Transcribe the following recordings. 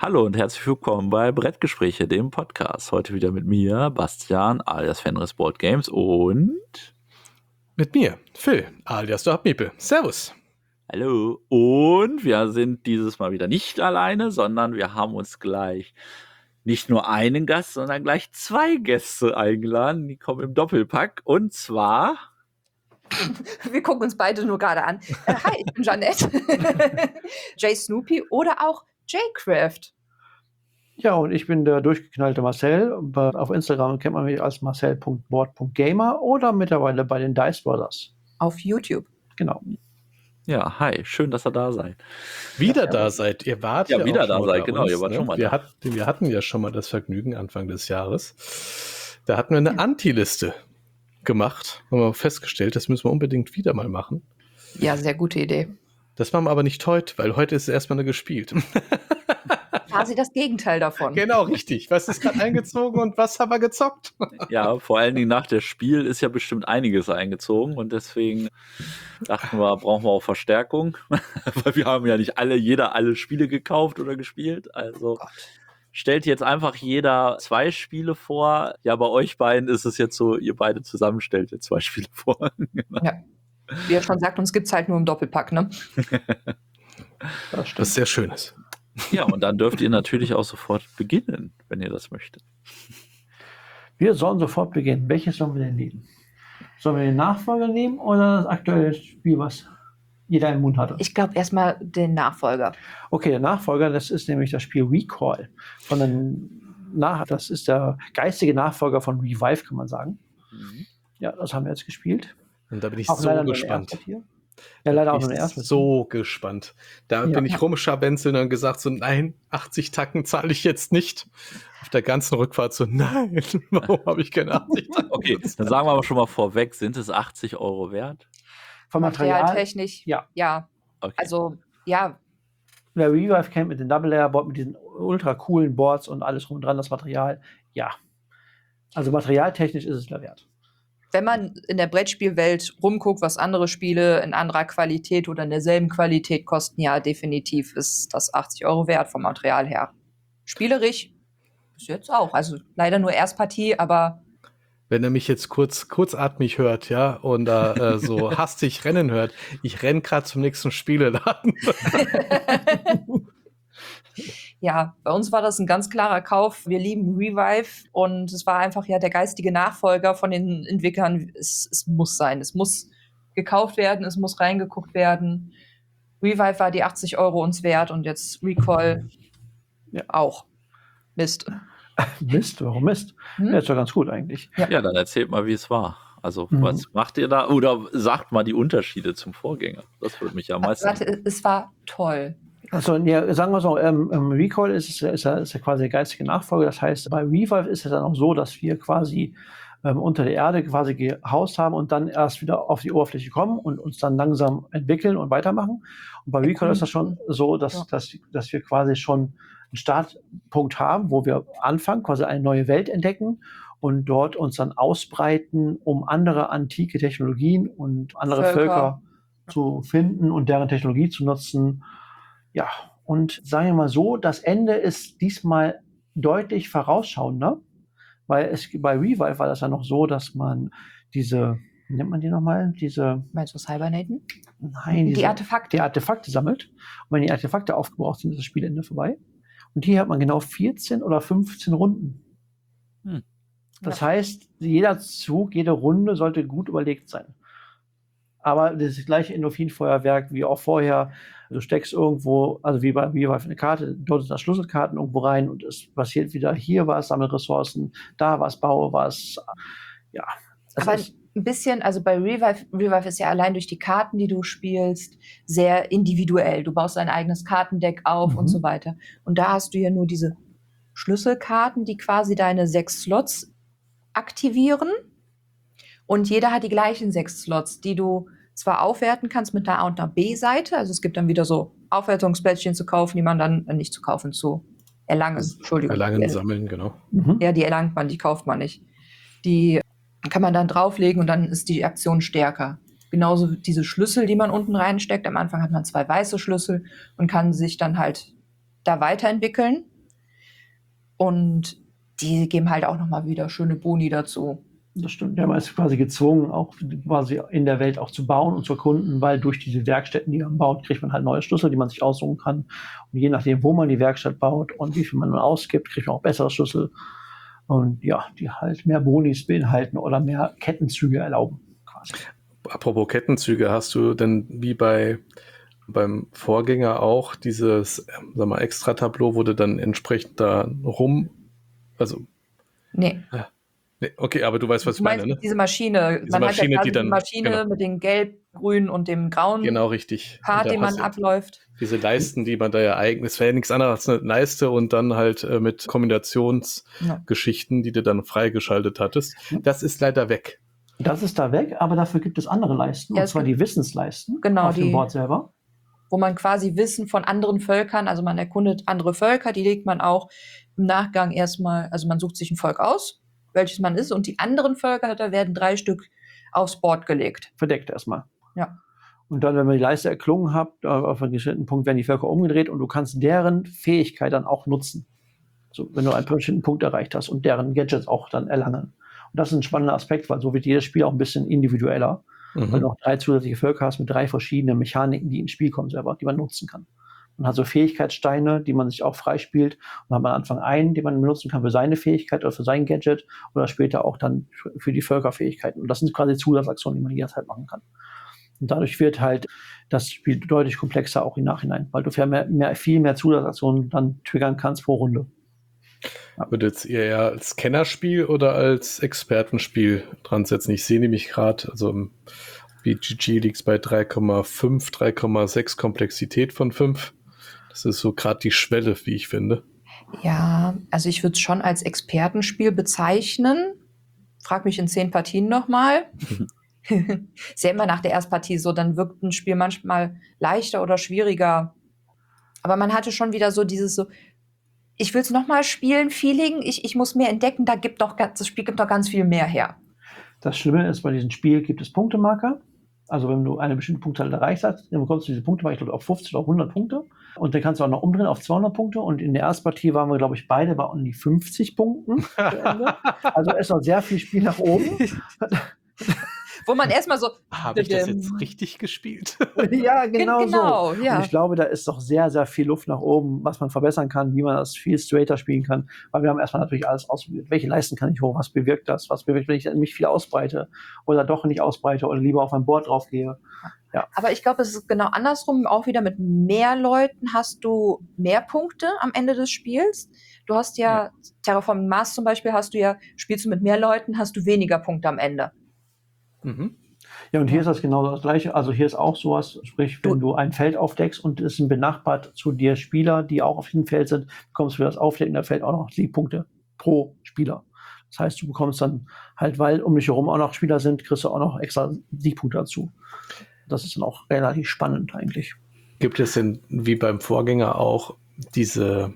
Hallo und herzlich willkommen bei Brettgespräche, dem Podcast. Heute wieder mit mir, Bastian, alias Fenris Board Games und mit mir, Phil, alias Dog Miepel. Servus. Hallo. Und wir sind dieses Mal wieder nicht alleine, sondern wir haben uns gleich nicht nur einen Gast, sondern gleich zwei Gäste eingeladen. Die kommen im Doppelpack und zwar... Wir gucken uns beide nur gerade an. Hi, ich bin Jeanette. Jay Snoopy oder auch Jaycraft. Ja, und ich bin der durchgeknallte Marcel. Auf Instagram kennt man mich als marcel.board.gamer oder mittlerweile bei den Dice Brothers. Auf YouTube. Genau. Ja, hi, schön, dass ihr da seid. Wieder da seid. Ihr wart ja wieder auch da schon seid, bei genau, uns, ihr wart ne? schon mal wir da. Wir hatten ja schon mal das Vergnügen Anfang des Jahres. Da hatten wir eine Anti-Liste gemacht. Haben wir festgestellt, das müssen wir unbedingt wieder mal machen. Ja, sehr gute Idee. Das machen wir aber nicht heute, weil heute ist erstmal eine gespielt. Quasi das Gegenteil davon. Genau, richtig. Was ist gerade eingezogen und was haben wir gezockt? Ja, vor allen Dingen nach dem Spiel ist ja bestimmt einiges eingezogen und deswegen dachten wir, brauchen wir auch Verstärkung, weil wir haben ja nicht jeder alle Spiele gekauft oder gespielt, also stellt jetzt einfach jeder 2 Spiele vor. Ja, bei euch beiden ist es jetzt so, ihr beide zusammen stellt jetzt 2 Spiele vor. Genau. Ja. Wie er schon sagt, uns gibt es halt nur im Doppelpack, ne? Das ist sehr Schönes. Ja, und dann dürft ihr natürlich auch sofort beginnen, wenn ihr das möchtet. Wir sollen sofort beginnen. Welches sollen wir denn nehmen? Sollen wir den Nachfolger nehmen oder das aktuelle Spiel, was jeder im Mund hatte? Ich glaube erstmal den Nachfolger. Okay, der Nachfolger, das ist nämlich das Spiel Recall. Das ist der geistige Nachfolger von Revive, kann man sagen. Mhm. Ja, das haben wir jetzt gespielt. Und da bin ich auch so gespannt. Ja, leider auch bin nur der erste. So gespannt. Da bin ich rumscharwenzelt und gesagt so, nein, 80 Tacken zahle ich jetzt nicht. Auf der ganzen Rückfahrt so, nein, warum habe ich keine 80 Tacken? Okay, dann sagen wir aber schon mal vorweg, sind es 80 € wert? Vom Material? Materialtechnisch? Ja. Okay. Also, ja. Wer Revive kennt mit dem Double-Layer-Board, mit diesen ultra coolen Boards und alles rum und dran, das Material, ja. Also materialtechnisch ist es der wert. Wenn man in der Brettspielwelt rumguckt, was andere Spiele in anderer Qualität oder in derselben Qualität kosten, ja, definitiv ist das 80 € wert vom Material her. Spielerisch bis jetzt auch. Also leider nur Erstpartie, aber... Wenn er mich jetzt kurzatmig hört, ja, und so hastig rennen hört, ich renne gerade zum nächsten Spieleladen. Ja, bei uns war das ein ganz klarer Kauf. Wir lieben Revive und es war einfach ja der geistige Nachfolger von den Entwicklern. Es muss sein, es muss gekauft werden, es muss reingeguckt werden. Revive war die 80 € uns wert und jetzt Recall auch. Mist. Mist? Warum Mist? Ja, ist doch ganz gut eigentlich. Ja, dann erzählt mal, wie es war. Also, was macht ihr da? Oder sagt mal die Unterschiede zum Vorgänger. Das würde mich ja am meisten... Warte, es war toll. Also, ja, sagen wir so, Recall ist ja quasi der geistige Nachfolger. Das heißt, bei Revive ist es dann auch so, dass wir quasi unter der Erde quasi gehaust haben und dann erst wieder auf die Oberfläche kommen und uns dann langsam entwickeln und weitermachen. Und bei Recall ist das schon so, dass wir quasi schon einen Startpunkt haben, wo wir anfangen, quasi eine neue Welt entdecken und dort uns dann ausbreiten, um andere antike Technologien und andere Völker zu finden und deren Technologie zu nutzen. Ja, und sagen wir mal so, das Ende ist diesmal deutlich vorausschauender, weil bei Revive war das ja noch so, dass man diese, wie nennt man die nochmal? Meinst du Cybernaten? Nein, die Artefakte sammelt. Und wenn die Artefakte aufgebraucht sind, ist das Spielende vorbei. Und hier hat man genau 14 oder 15 Runden. Das heißt, jeder Zug, jede Runde sollte gut überlegt sein. Aber das gleiche Endorphinfeuerwerk wie auch vorher. Du steckst irgendwo, also wie bei Revive eine Karte, dort sind da Schlüsselkarten irgendwo rein und es passiert wieder hier was, sammle Ressourcen, da was, baue was. Ja. Aber ein bisschen, also bei Revive ist ja allein durch die Karten, die du spielst, sehr individuell. Du baust dein eigenes Kartendeck auf und so weiter. Und da hast du ja nur diese Schlüsselkarten, die quasi deine 6 Slots aktivieren. Und jeder hat die gleichen 6 Slots, die du zwar aufwerten kannst mit einer A und einer B-Seite, also es gibt dann wieder so Aufwertungsplättchen zu kaufen, die man dann nicht zu kaufen, zu erlangen. Entschuldigung. Erlangen, sammeln, genau. Ja, die erlangt man, die kauft man nicht. Die kann man dann drauflegen und dann ist die Aktion stärker. Genauso diese Schlüssel, die man unten reinsteckt. Am Anfang hat man 2 weiße Schlüssel und kann sich dann halt da weiterentwickeln. Und die geben halt auch nochmal wieder schöne Boni dazu. Das stimmt. Ja, man ist quasi gezwungen, auch quasi in der Welt auch zu bauen und zu erkunden, weil durch diese Werkstätten, die man baut, kriegt man halt neue Schlüssel, die man sich aussuchen kann. Und je nachdem, wo man die Werkstatt baut und wie viel man ausgibt, kriegt man auch bessere Schlüssel. Und ja, die halt mehr Bonis beinhalten oder mehr Kettenzüge erlauben. Quasi. Apropos Kettenzüge, hast du denn wie beim Vorgänger auch dieses, sag mal, Extra-Tableau, wo du dann entsprechend da also Nee. Nee, okay, aber du weißt, was ich meine, ne? Diese Maschine. Diese Man Maschine, hat ja die dann, die Maschine genau. mit dem Gelb, Grün und dem Grauen Genau, richtig. Und Part, da den man hast du abläuft. diese Leisten, die man da ja eigentlich, es wäre ja nichts anderes als eine Leiste und dann halt mit Kombinationsgeschichten, die du dann freigeschaltet hattest. Das ist leider weg. Das ist da weg, aber dafür gibt es andere Leisten, Ja, und zwar die Wissensleisten genau, auf dem Board selber. Wo man quasi Wissen von anderen Völkern, also man erkundet andere Völker, die legt man auch im Nachgang erstmal, also man sucht sich ein Volk aus, welches man ist, und die anderen Völker, da werden 3 Stück aufs Board gelegt. Verdeckt erstmal. Ja. Und dann, wenn man die Leiste erklungen hat, auf einem bestimmten Punkt werden die Völker umgedreht und du kannst deren Fähigkeit dann auch nutzen. So, wenn du einen bestimmten Punkt erreicht hast und deren Gadgets auch dann erlangen. Und das ist ein spannender Aspekt, weil so wird jedes Spiel auch ein bisschen individueller. Weil du noch 3 zusätzliche Völker hast mit 3 verschiedenen Mechaniken, die ins Spiel kommen selber, die man nutzen kann. Man hat so Fähigkeitssteine, die man sich auch freispielt. Und hat man am Anfang einen, den man benutzen kann für seine Fähigkeit oder für sein Gadget oder später auch dann für die Völkerfähigkeiten. Und das sind quasi Zusatzaktionen, die man jederzeit machen kann. Und dadurch wird halt das Spiel deutlich komplexer auch im Nachhinein, weil du viel mehr Zusatzaktionen dann triggern kannst pro Runde. Ja. Würdet ihr eher als Kennerspiel oder als Expertenspiel dran setzen? Ich sehe nämlich gerade, also im BGG liegt es bei 3,5, 3,6 Komplexität von 5. Das ist so gerade die Schwelle, wie ich finde. Ja, also ich würde es schon als Expertenspiel bezeichnen. Frag mich in 10 Partien nochmal. Ist ja immer nach der Erstpartie so, dann wirkt ein Spiel manchmal leichter oder schwieriger. Aber man hatte schon wieder so dieses so, ich will es nochmal spielen, Feeling, ich muss mehr entdecken, das Spiel gibt doch ganz viel mehr her. Das Schlimme ist, bei diesem Spiel gibt es Punktemarker. Also wenn du eine bestimmte Punktzahl erreicht hast, dann bekommst du diese Punktemarker, ich glaube, auf 50 oder 100 Punkte. Und dann kannst du auch noch umdrehen auf 200 Punkte. Und in der Erstpartie waren wir, glaube ich, beide bei um die 50 Punkten. Also es ist noch sehr viel Spiel nach oben. Wo man erstmal so. Habe ich das jetzt richtig gespielt? Ja, genau so. Ja. Und ich glaube, da ist doch sehr, sehr viel Luft nach oben, was man verbessern kann, wie man das viel straighter spielen kann. Weil wir haben erstmal natürlich alles ausprobiert. Welche Leisten kann ich hoch? Was bewirkt das? Was bewirkt, wenn ich mich viel ausbreite? Oder doch nicht ausbreite oder lieber auf ein Board draufgehe? Ja. Aber ich glaube, es ist genau andersrum. Auch wieder mit mehr Leuten hast du mehr Punkte am Ende des Spiels. Du hast ja Terraforming Mars zum Beispiel, spielst du mit mehr Leuten, hast du weniger Punkte am Ende. Mhm. Ja, und hier ist das genau das Gleiche. Also hier ist auch sowas, sprich, wenn du ein Feld aufdeckst und es sind benachbart zu dir Spieler, die auch auf diesem Feld sind, bekommst du für das Aufdecken der Feld auch noch Siegpunkte pro Spieler. Das heißt, du bekommst dann halt, weil um dich herum auch noch Spieler sind, kriegst du auch noch extra Siegpunkte dazu. Das ist dann auch relativ spannend eigentlich. Gibt es denn wie beim Vorgänger auch diese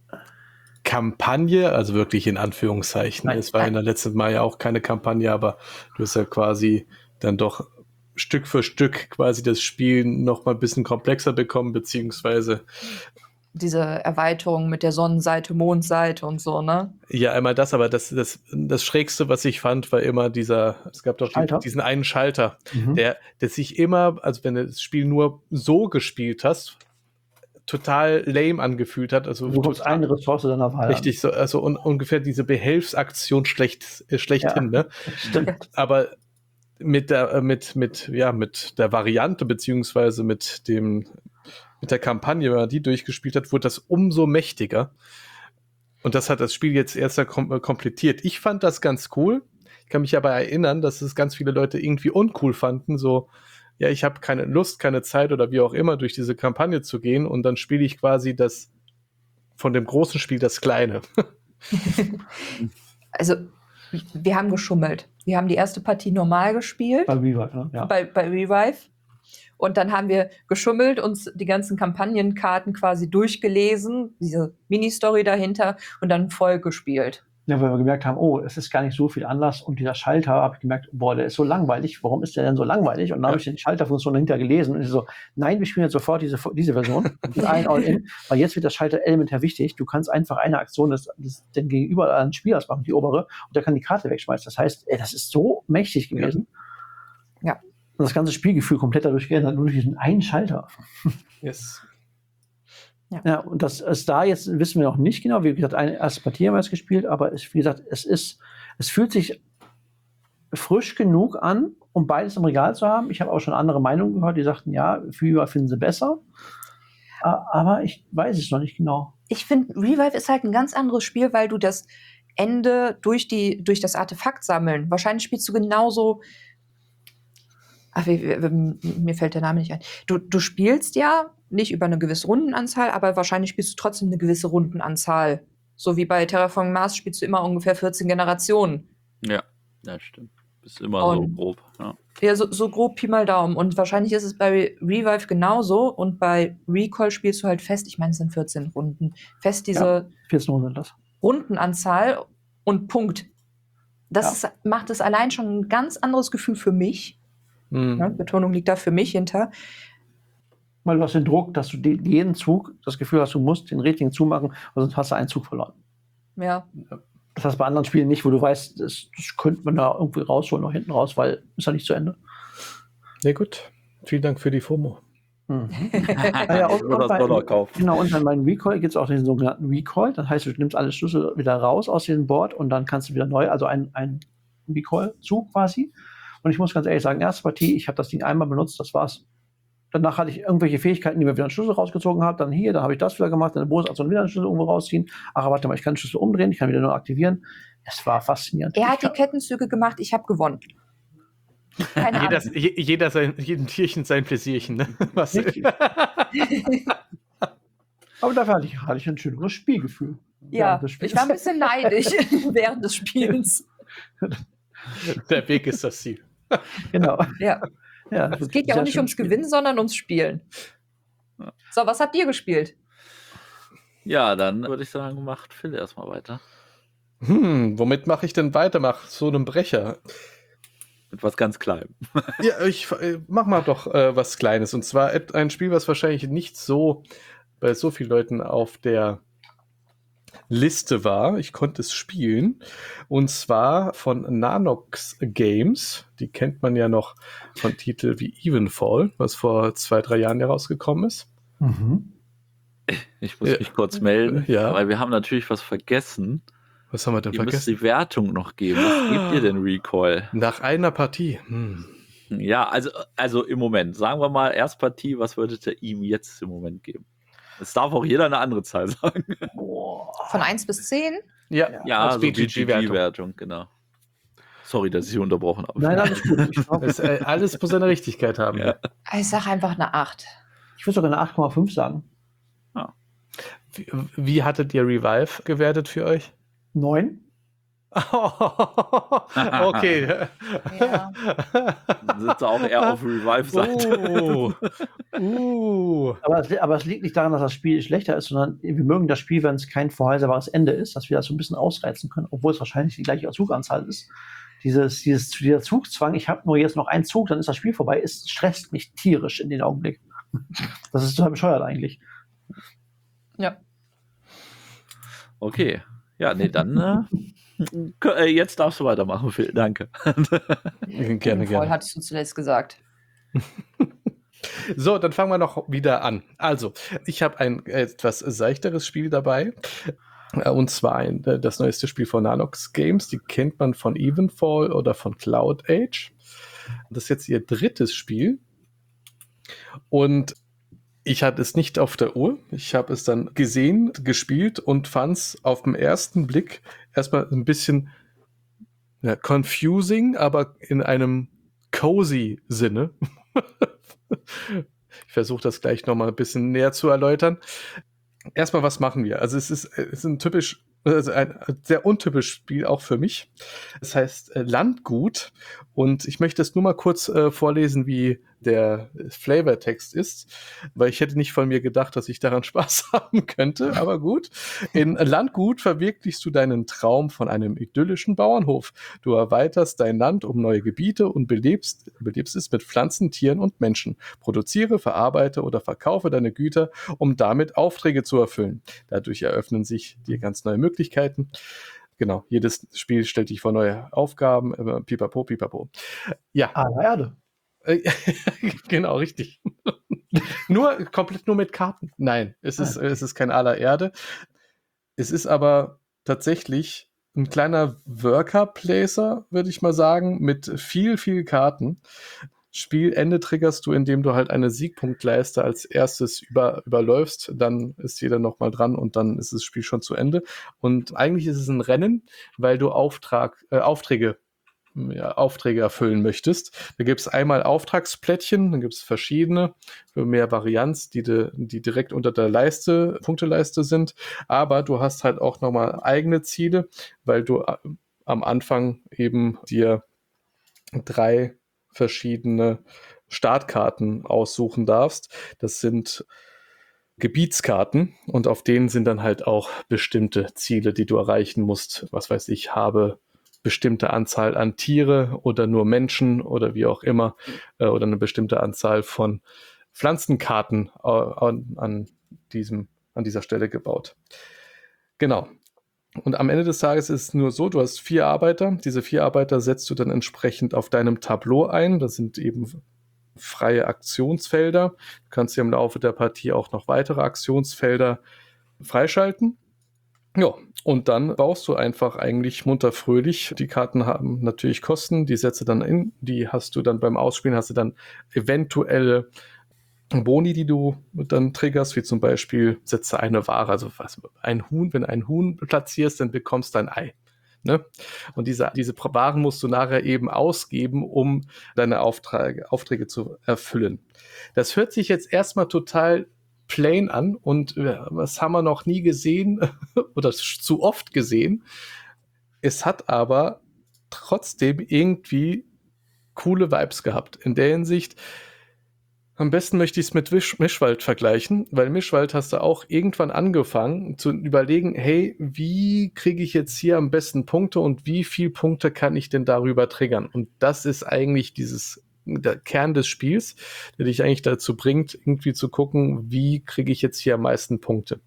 Kampagne, also wirklich in Anführungszeichen? Es war in der letzten Mal ja auch keine Kampagne, aber du hast ja quasi dann doch Stück für Stück quasi das Spiel noch mal ein bisschen komplexer bekommen, beziehungsweise diese Erweiterung mit der Sonnenseite, Mondseite und so, ne? Ja, einmal das, aber das Schrägste, was ich fand, war immer es gab doch diesen einen Schalter, der sich immer, also wenn du das Spiel nur so gespielt hast, total lame angefühlt hat. Also du bekommst eine Ressource deiner Wahl. Richtig, so, also ungefähr diese Behelfsaktion schlechthin, ne? Stimmt. Aber mit der Variante, beziehungsweise mit der Kampagne, wenn man die durchgespielt hat, wurde das umso mächtiger. Und das hat das Spiel jetzt erst komplettiert. Ich fand das ganz cool. Ich kann mich aber erinnern, dass es ganz viele Leute irgendwie uncool fanden. So, ja, ich habe keine Lust, keine Zeit oder wie auch immer, durch diese Kampagne zu gehen. Und dann spiele ich quasi von dem großen Spiel das kleine. Also, wir haben geschummelt. Wir haben die erste Partie normal gespielt. Bei Revive, ne? Ja. Bei Revive. Und dann haben wir geschummelt, uns die ganzen Kampagnenkarten quasi durchgelesen, diese Mini-Story dahinter und dann voll gespielt. Ja, weil wir gemerkt haben, oh, es ist gar nicht so viel Anlass und dieser Schalter, habe ich gemerkt, boah, der ist so langweilig, warum ist der denn so langweilig? Und dann habe ich die Schalterfunktion dahinter gelesen und ich so, nein, wir spielen jetzt sofort diese Version mit allen All-In, weil jetzt wird das Schalter elementar wichtig. Du kannst einfach eine Aktion des Gegenüber an Spielers machen, die obere, und der kann die Karte wegschmeißen. Das heißt, das ist so mächtig gewesen. Ja. Und das ganze Spielgefühl komplett dadurch geändert, nur durch diesen einen Schalter. Yes. Ja, und das ist da jetzt, wissen wir noch nicht genau. Wie gesagt, eine erste Partie haben wir jetzt gespielt, aber wie gesagt, es fühlt sich frisch genug an, um beides im Regal zu haben. Ich habe auch schon andere Meinungen gehört, die sagten, ja, Revive finden sie besser. Aber ich weiß es noch nicht genau. Ich finde, Revive ist halt ein ganz anderes Spiel, weil du das Ende durch das Artefakt sammeln, wahrscheinlich spielst du genauso. Ach, mir fällt der Name nicht ein. Du spielst ja nicht über eine gewisse Rundenanzahl, aber wahrscheinlich spielst du trotzdem eine gewisse Rundenanzahl. So wie bei Terraforming Mars spielst du immer ungefähr 14 Generationen. Ja, stimmt. Ist immer so grob. Ja, so grob Pi mal Daumen. Und wahrscheinlich ist es bei Revive genauso. Und bei Recoil spielst du halt fest, ich meine, es sind 14 Runden, fest diese 14 Runden sind das. Rundenanzahl und Punkt. Das macht es allein schon ein ganz anderes Gefühl für mich. Ja, Betonung liegt da für mich hinter. Weil du hast den Druck, dass du jeden Zug das Gefühl hast, du musst den richtigen Zug machen, sonst hast du einen Zug verloren. Ja. Das heißt bei anderen Spielen nicht, wo du weißt, das könnte man da irgendwie rausholen, noch hinten raus, weil ist ja nicht zu Ende. Ja gut, vielen Dank für die FOMO. Ja, und dann bei Recoil gibt es auch den sogenannten Recoil. Das heißt, du nimmst alle Schlüssel wieder raus aus dem Board und dann kannst du wieder neu, also ein Recoil-Zug quasi. Und ich muss ganz ehrlich sagen, erste Partie, ich habe das Ding einmal benutzt, das war's. Danach hatte ich irgendwelche Fähigkeiten, die mir wieder einen Schlüssel rausgezogen haben. Dann habe ich das wieder gemacht, dann eine Bonusaktion wieder einen Schlüssel irgendwo rausziehen. Ach, warte mal, ich kann den Schlüssel umdrehen, ich kann wieder nur aktivieren. Es war faszinierend. Er hat die Kettenzüge gemacht, ich habe gewonnen. Keine Ahnung. Jedem Tierchen sein Pläsierchen. Ne? Was? Aber dafür hatte ich ein schöneres Spielgefühl. Ja, ich war ein bisschen neidisch während des Spiels. Der Weg ist das Ziel. Genau. Ja. Es geht ja auch nicht ums Gewinnen, sondern ums Spielen. So, was habt ihr gespielt? Ja, dann würde ich sagen, macht Phil erstmal weiter. Womit mache ich denn weiter? Mach so einen Brecher. Mit was ganz Kleinem. Ja, ich mach mal doch was Kleines. Und zwar ein Spiel, was wahrscheinlich nicht so bei so vielen Leuten auf der Liste war. Ich konnte es spielen. Und zwar von Nanox Games. Die kennt man ja noch von Titeln wie Evenfall, was vor 2-3 Jahren herausgekommen ist. Ich muss mich kurz melden, weil wir haben natürlich was vergessen. Was haben wir denn vergessen? Ihr müsst die Wertung noch geben. Was gebt ihr denn Recoil? Nach einer Partie. Ja, also im Moment. Sagen wir mal, Erstpartie, was würdet ihr ihm jetzt im Moment geben? Es darf auch jeder eine andere Zahl sagen. Von 1 bis 10? Ja, also BGG-Wertung, genau. Sorry, dass ich Sie unterbrochen habe. Nein, alles gut. Alles muss seine Richtigkeit haben. Ja. Ich sage einfach eine 8. Ich würde sogar eine 8,5 sagen. Ja. Wie hattet ihr Revive gewertet für euch? 9. Okay. Ja. Dann sind sie auch eher auf Revive-Seite. Aber es liegt nicht daran, dass das Spiel schlechter ist, sondern wir mögen das Spiel, wenn es kein vorhersehbares Ende ist, dass wir das so ein bisschen ausreizen können, obwohl es wahrscheinlich die gleiche Zuganzahl ist. Dieser Zugzwang, ich habe nur jetzt noch einen Zug, dann ist das Spiel vorbei, es stresst mich tierisch in den Augenblick. Das ist total bescheuert eigentlich. Ja. Okay. Ja, nee, dann jetzt darfst du weitermachen, Phil. Danke. Gerne. Hattest du zuletzt gesagt. So, dann fangen wir noch wieder an. Also, ich habe ein etwas seichteres Spiel dabei. Und zwar das neueste Spiel von Nanox Games. Die kennt man von Evenfall oder von Cloud Age. Das ist jetzt ihr drittes Spiel. Und ich hatte es nicht auf der Uhr. Ich habe es dann gesehen, gespielt und fand es auf den ersten Blick erstmal ein bisschen confusing, aber in einem cozy Sinne. Ich versuche das gleich nochmal ein bisschen näher zu erläutern. Erstmal, was machen wir? Also es ist ein typisch Also ein sehr untypisches Spiel, auch für mich. Das heißt Landgut. Und ich möchte es nur mal kurz vorlesen, wie der Flavortext ist, weil ich hätte nicht von mir gedacht, dass ich daran Spaß haben könnte, aber gut. In Landgut verwirklichst du deinen Traum von einem idyllischen Bauernhof. Du erweiterst dein Land um neue Gebiete und belebst es mit Pflanzen, Tieren und Menschen. Produziere, verarbeite oder verkaufe deine Güter, um damit Aufträge zu erfüllen. Dadurch eröffnen sich dir ganz neue Möglichkeiten. Genau, jedes Spiel stellt dich vor neue Aufgaben. Pipapo, pipapo. Ja. Aller Erde. Genau, richtig. Komplett nur mit Karten. Nein, es ist kein aller Erde. Es ist aber tatsächlich ein kleiner Worker-Placer, würde ich mal sagen, mit viel, viel Karten. Spielende triggerst du, indem du halt eine Siegpunktleiste als erstes überläufst, dann ist jeder nochmal dran und dann ist das Spiel schon zu Ende. Und eigentlich ist es ein Rennen, weil du Aufträge erfüllen möchtest. Da gibt es einmal Auftragsplättchen, dann gibt es verschiedene für mehr Varianz, die direkt unter der Punkteleiste sind. Aber du hast halt auch nochmal eigene Ziele, weil du am Anfang eben dir 3 verschiedene Startkarten aussuchen darfst. Das sind Gebietskarten und auf denen sind dann halt auch bestimmte Ziele, die du erreichen musst. Was weiß ich, habe bestimmte Anzahl an Tiere oder nur Menschen oder wie auch immer oder eine bestimmte Anzahl von Pflanzenkarten an dieser Stelle gebaut. Genau. Und am Ende des Tages ist es nur so, du hast 4 Arbeiter. Diese 4 Arbeiter setzt du dann entsprechend auf deinem Tableau ein. Das sind eben freie Aktionsfelder. Du kannst dir im Laufe der Partie auch noch weitere Aktionsfelder freischalten. Ja, und dann baust du einfach eigentlich munter fröhlich. Die Karten haben natürlich Kosten, die setze dann in. Die hast du dann beim Ausspielen, hast du dann eventuelle Boni, die du dann triggerst, wie zum Beispiel setze eine Ware, also ein Huhn, wenn ein Huhn platzierst, dann bekommst du ein Ei. Ne? Und diese Waren musst du nachher eben ausgeben, um deine Aufträge zu erfüllen. Das hört sich jetzt erstmal total plain an und was haben wir noch nie gesehen oder zu oft gesehen. Es hat aber trotzdem irgendwie coole Vibes gehabt. In der Hinsicht, am besten möchte ich es mit Mischwald vergleichen, weil Mischwald hast du auch irgendwann angefangen zu überlegen, hey, wie kriege ich jetzt hier am besten Punkte und wie viel Punkte kann ich denn darüber triggern? Und das ist eigentlich der Kern des Spiels, der dich eigentlich dazu bringt, irgendwie zu gucken, wie kriege ich jetzt hier am meisten Punkte.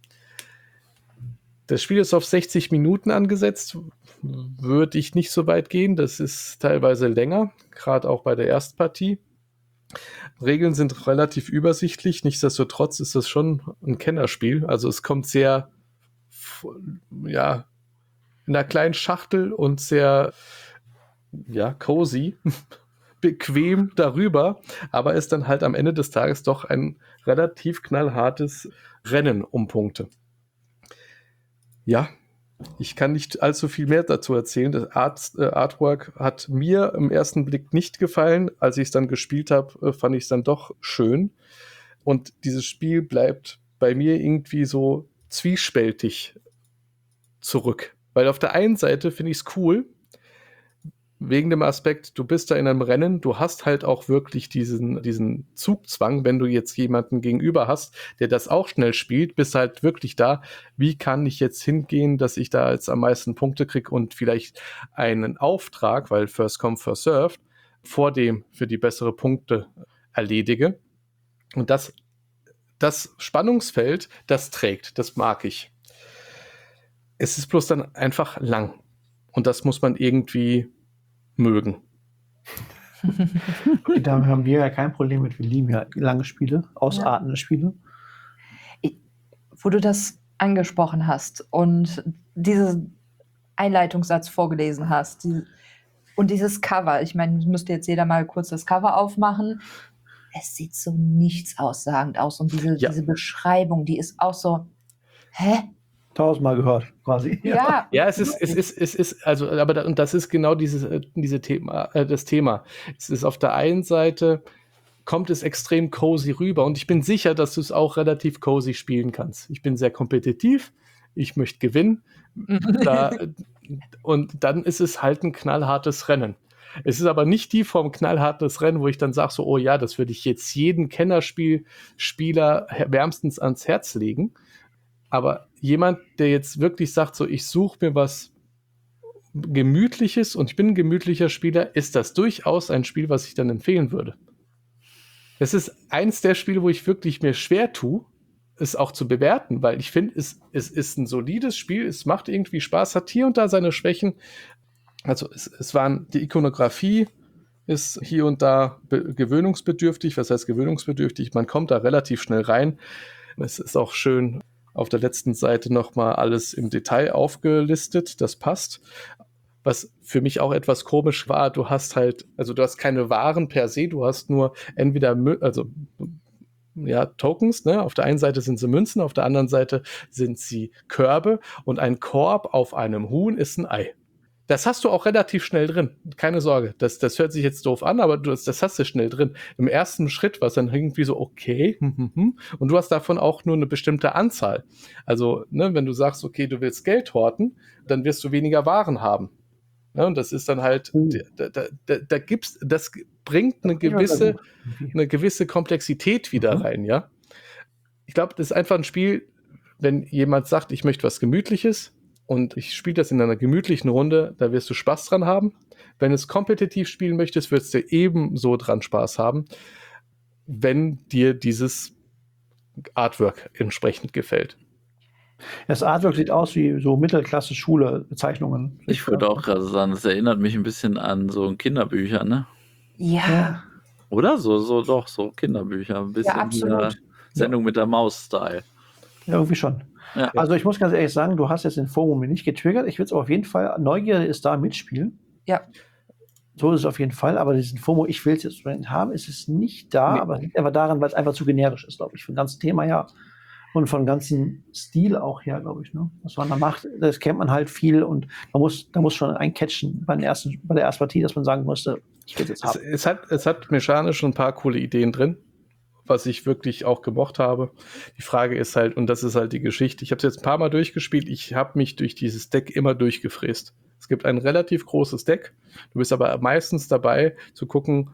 Das Spiel ist auf 60 Minuten angesetzt, würde ich nicht so weit gehen, das ist teilweise länger, gerade auch bei der Erstpartie. Regeln sind relativ übersichtlich, nichtsdestotrotz ist das schon ein Kennerspiel, also es kommt sehr, ja, in einer kleinen Schachtel und sehr, ja, cozy, bequem darüber, aber ist dann halt am Ende des Tages doch ein relativ knallhartes Rennen um Punkte. Ja, ich kann nicht allzu viel mehr dazu erzählen. Das Artwork hat mir im ersten Blick nicht gefallen. Als ich es dann gespielt habe, fand ich es dann doch schön. Und dieses Spiel bleibt bei mir irgendwie so zwiespältig zurück. Weil auf der einen Seite finde ich es cool, wegen dem Aspekt, du bist da in einem Rennen, du hast halt auch wirklich diesen Zugzwang, wenn du jetzt jemanden gegenüber hast, der das auch schnell spielt, bist halt wirklich da, wie kann ich jetzt hingehen, dass ich da jetzt am meisten Punkte kriege und vielleicht einen Auftrag, weil First Come, First Served, vor dem für die bessere Punkte erledige. Und das Spannungsfeld, das trägt, das mag ich. Es ist bloß dann einfach lang. Und das muss man irgendwie mögen. Okay, da haben wir ja kein Problem mit. Wir lieben ja lange Spiele, ausartende Spiele. Wo du das angesprochen hast und diesen Einleitungssatz vorgelesen hast und dieses Cover, ich meine, müsste jetzt jeder mal kurz das Cover aufmachen. Es sieht so nichts aussagend aus und diese Beschreibung, die ist auch so, hä? 1000-mal gehört, quasi. Ja, es ist, also, aber und das ist genau das Thema. Es ist auf der einen Seite, kommt es extrem cozy rüber und ich bin sicher, dass du es auch relativ cozy spielen kannst. Ich bin sehr kompetitiv. ich möchte gewinnen. Und dann ist es halt ein knallhartes Rennen. Es ist aber nicht die Form knallhartes Rennen, wo ich dann sage, so, oh ja, das würde ich jetzt jeden Kennerspieler wärmstens ans Herz legen. Aber jemand, der jetzt wirklich sagt, so, ich suche mir was Gemütliches und ich bin ein gemütlicher Spieler, ist das durchaus ein Spiel, was ich dann empfehlen würde. Es ist eins der Spiele, wo ich wirklich mir schwer tue, es auch zu bewerten, weil ich finde, es ist ein solides Spiel, es macht irgendwie Spaß, hat hier und da seine Schwächen. Also es waren, die Ikonografie ist hier und da gewöhnungsbedürftig. Was heißt gewöhnungsbedürftig? Man kommt da relativ schnell rein. Es ist auch schön auf der letzten Seite nochmal alles im Detail aufgelistet. Das passt. Was für mich auch etwas komisch war, du hast keine Waren per se, du hast nur entweder Tokens, ne? Auf der einen Seite sind sie Münzen, auf der anderen Seite sind sie Körbe und ein Korb auf einem Huhn ist ein Ei. Das hast du auch relativ schnell drin. Keine Sorge. Das hört sich jetzt doof an, aber das hast du schnell drin. Im ersten Schritt war es dann irgendwie so, okay, und du hast davon auch nur eine bestimmte Anzahl. Also, ne, wenn du sagst, okay, du willst Geld horten, dann wirst du weniger Waren haben. Ja, und das ist dann halt, das bringt eine gewisse Komplexität wieder rein, ja. Ich glaube, das ist einfach ein Spiel, wenn jemand sagt, ich möchte was Gemütliches, und ich spiele das in einer gemütlichen Runde, da wirst du Spaß dran haben. Wenn du es kompetitiv spielen möchtest, wirst du ebenso dran Spaß haben, wenn dir dieses Artwork entsprechend gefällt. Das Artwork sieht aus wie so Mittelklasse-Schule-Bezeichnungen. Ich würde auch gerade sagen, das erinnert mich ein bisschen an so Kinderbücher, ne? Ja. Oder? So Kinderbücher. Ein bisschen absolut. Sendung mit der Maus-Style. Ja, irgendwie schon. Ja. Also ich muss ganz ehrlich sagen, du hast jetzt den FOMO nicht getriggert. Ich will es auf jeden Fall, Neugierde ist da, mitspielen. Ja. So ist es auf jeden Fall, aber diesen FOMO, ich will es jetzt haben, ist es nicht da, aber es liegt einfach daran, weil es einfach zu generisch ist, glaube ich, vom ganzen Thema her und vom ganzen Stil auch her, glaube ich. Ne? Was man da macht, das kennt man halt viel und da muss schon eincatchen bei der ersten Partie, dass man sagen musste, ich will es jetzt haben. Es hat mechanisch ein paar coole Ideen drin, was ich wirklich auch gemocht habe. Die Frage ist halt, und das ist halt die Geschichte, ich habe es jetzt ein paar Mal durchgespielt, ich habe mich durch dieses Deck immer durchgefräst. Es gibt ein relativ großes Deck, du bist aber meistens dabei zu gucken,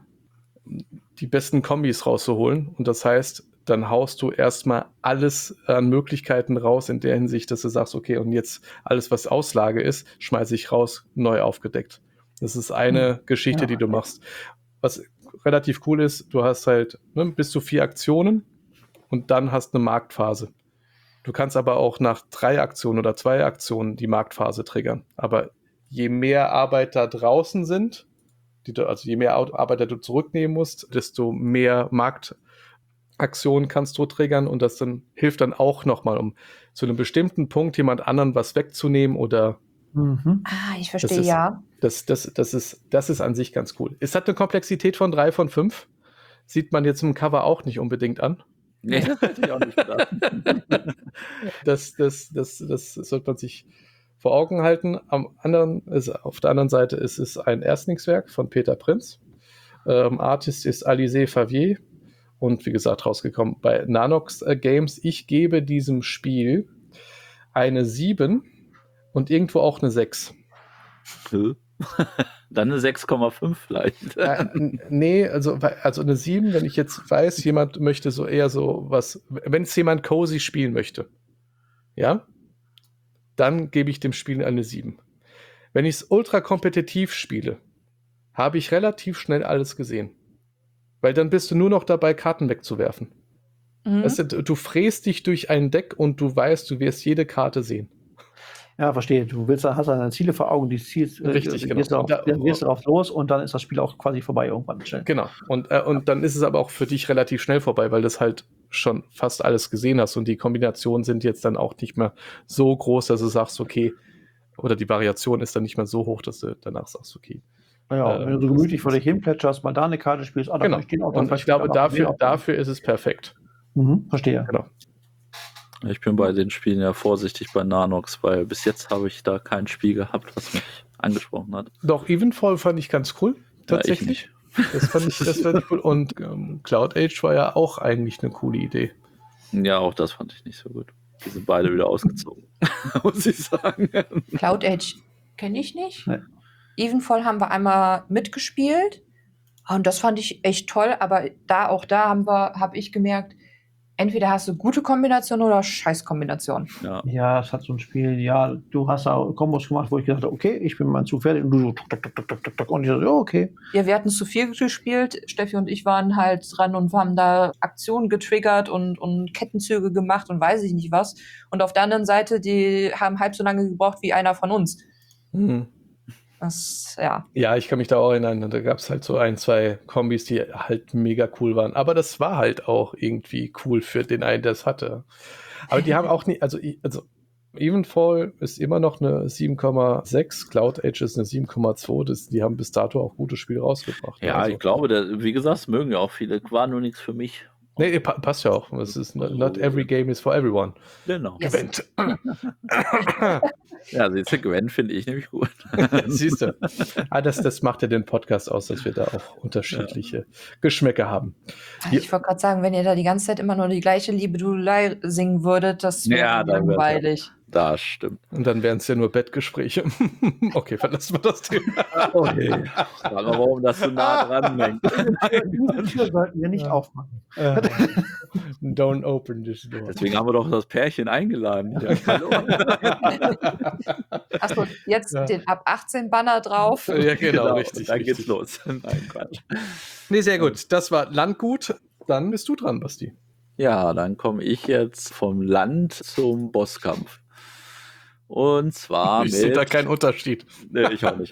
die besten Kombis rauszuholen und das heißt, dann haust du erstmal alles an Möglichkeiten raus in der Hinsicht, dass du sagst, okay, und jetzt alles, was Auslage ist, schmeiße ich raus, neu aufgedeckt. Das ist eine Geschichte, die du machst. Was relativ cool ist, du hast halt bis zu 4 Aktionen und dann hast eine Marktphase. Du kannst aber auch nach 3 Aktionen oder 2 Aktionen die Marktphase triggern. Aber je mehr Arbeiter draußen sind, je mehr Arbeiter du zurücknehmen musst, desto mehr Marktaktionen kannst du triggern und das dann hilft dann auch nochmal, um zu einem bestimmten Punkt jemand anderen was wegzunehmen oder ich verstehe, Das ist an sich ganz cool. Es hat eine Komplexität von 3 von 5. Sieht man jetzt im Cover auch nicht unbedingt an. Nee, das hätte ich auch nicht gedacht. Das sollte man sich vor Augen halten. Auf der anderen Seite ist es ein Erstlingswerk von Peter Prinz. Artist ist Alizé Favier und wie gesagt rausgekommen bei Nanox Games. Ich gebe diesem Spiel eine 7 und irgendwo auch eine 6. Dann eine 6,5 vielleicht. Nee, also eine 7, wenn ich jetzt weiß, jemand möchte so eher so was, wenn es jemand cozy spielen möchte, ja, dann gebe ich dem Spiel eine 7. Wenn ich es ultra kompetitiv spiele, habe ich relativ schnell alles gesehen. Weil dann bist du nur noch dabei, Karten wegzuwerfen. Weißt du fräst dich durch ein Deck und du weißt, du wirst jede Karte sehen. Ja, verstehe. Du hast deine Ziele vor Augen, die Ziels, richtig, gehst darauf los und dann ist das Spiel auch quasi vorbei irgendwann schnell. Genau. Und dann ist es aber auch für dich relativ schnell vorbei, weil du halt schon fast alles gesehen hast und die Kombinationen sind jetzt dann auch nicht mehr so groß, dass du sagst, okay, oder die Variation ist dann nicht mehr so hoch, dass du danach sagst, okay. Ja, wenn du so gemütlich vor dich hin plätscherst, mal da eine Karte spielst, genau. Und ich glaube, dafür ist es perfekt. Verstehe. Genau. Ich bin bei den Spielen ja vorsichtig bei Nanox, weil bis jetzt habe ich da kein Spiel gehabt, was mich angesprochen hat. Doch, Evenfall fand ich ganz cool, tatsächlich. Ja, das fand ich cool. Und Cloud Age war ja auch eigentlich eine coole Idee. Ja, auch das fand ich nicht so gut. Die sind beide wieder ausgezogen, muss ich sagen. Cloud Age kenne ich nicht. Nee. Evenfall haben wir einmal mitgespielt. Und das fand ich echt toll. Aber da habe ich gemerkt, entweder hast du gute Kombination oder Scheißkombination. Ja. Ja, es hat so ein Spiel, ja, du hast da Kombos gemacht, wo ich gedacht habe, okay, ich bin mal zu fertig und du so tuk, tuk, tuk, tuk, tuk, tuk, und ich so, ja, okay. Ja, wir hatten zu viel gespielt. Steffi und ich waren halt dran und haben da Aktionen getriggert und Kettenzüge gemacht und weiß ich nicht was. Und auf der anderen Seite, die haben halb so lange gebraucht wie einer von uns. Mhm. Das, ja. Ja, ich kann mich da auch erinnern, da gab es halt so 1, 2 Kombis, die halt mega cool waren. Aber das war halt auch irgendwie cool für den einen, der es hatte. Aber die haben auch nicht, also Evenfall ist immer noch eine 7,6, Cloud Age ist eine 7,2. Die haben bis dato auch gute Spiele rausgebracht. Ja, also. ich glaube, wie gesagt, das mögen ja auch viele. War nur nichts für mich. Nee, passt ja auch. Es ist not every game is for everyone. Genau. Yes. Gwent. Ja, siehst du, Gwen finde ich nämlich gut. Siehst du. Das macht ja den Podcast aus, dass wir da auch unterschiedliche Geschmäcker haben. Ich wollte gerade sagen, wenn ihr da die ganze Zeit immer nur die gleiche Liebelei singen würdet, das wäre Ja, dann wär's langweilig. Das stimmt. Und dann wären es ja nur Bettgespräche. Okay, verlassen wir das Thema. Okay. Sag mal, warum das so nah dran hängt. Diese Tür sollten wir nicht aufmachen. Don't open this door. Deswegen haben wir doch das Pärchen eingeladen. Ja, hallo. Achso, jetzt Ja. den ab 18 Banner drauf. Ja, genau, richtig. Dann richtig. geht's los. Nein, Quatsch. Nee, sehr gut. Das war Landgut. Dann bist du dran, Basti. Ja, dann komme ich jetzt vom Land zum Bosskampf. Und zwar Ich sehe da keinen Unterschied. Nee, ich auch nicht.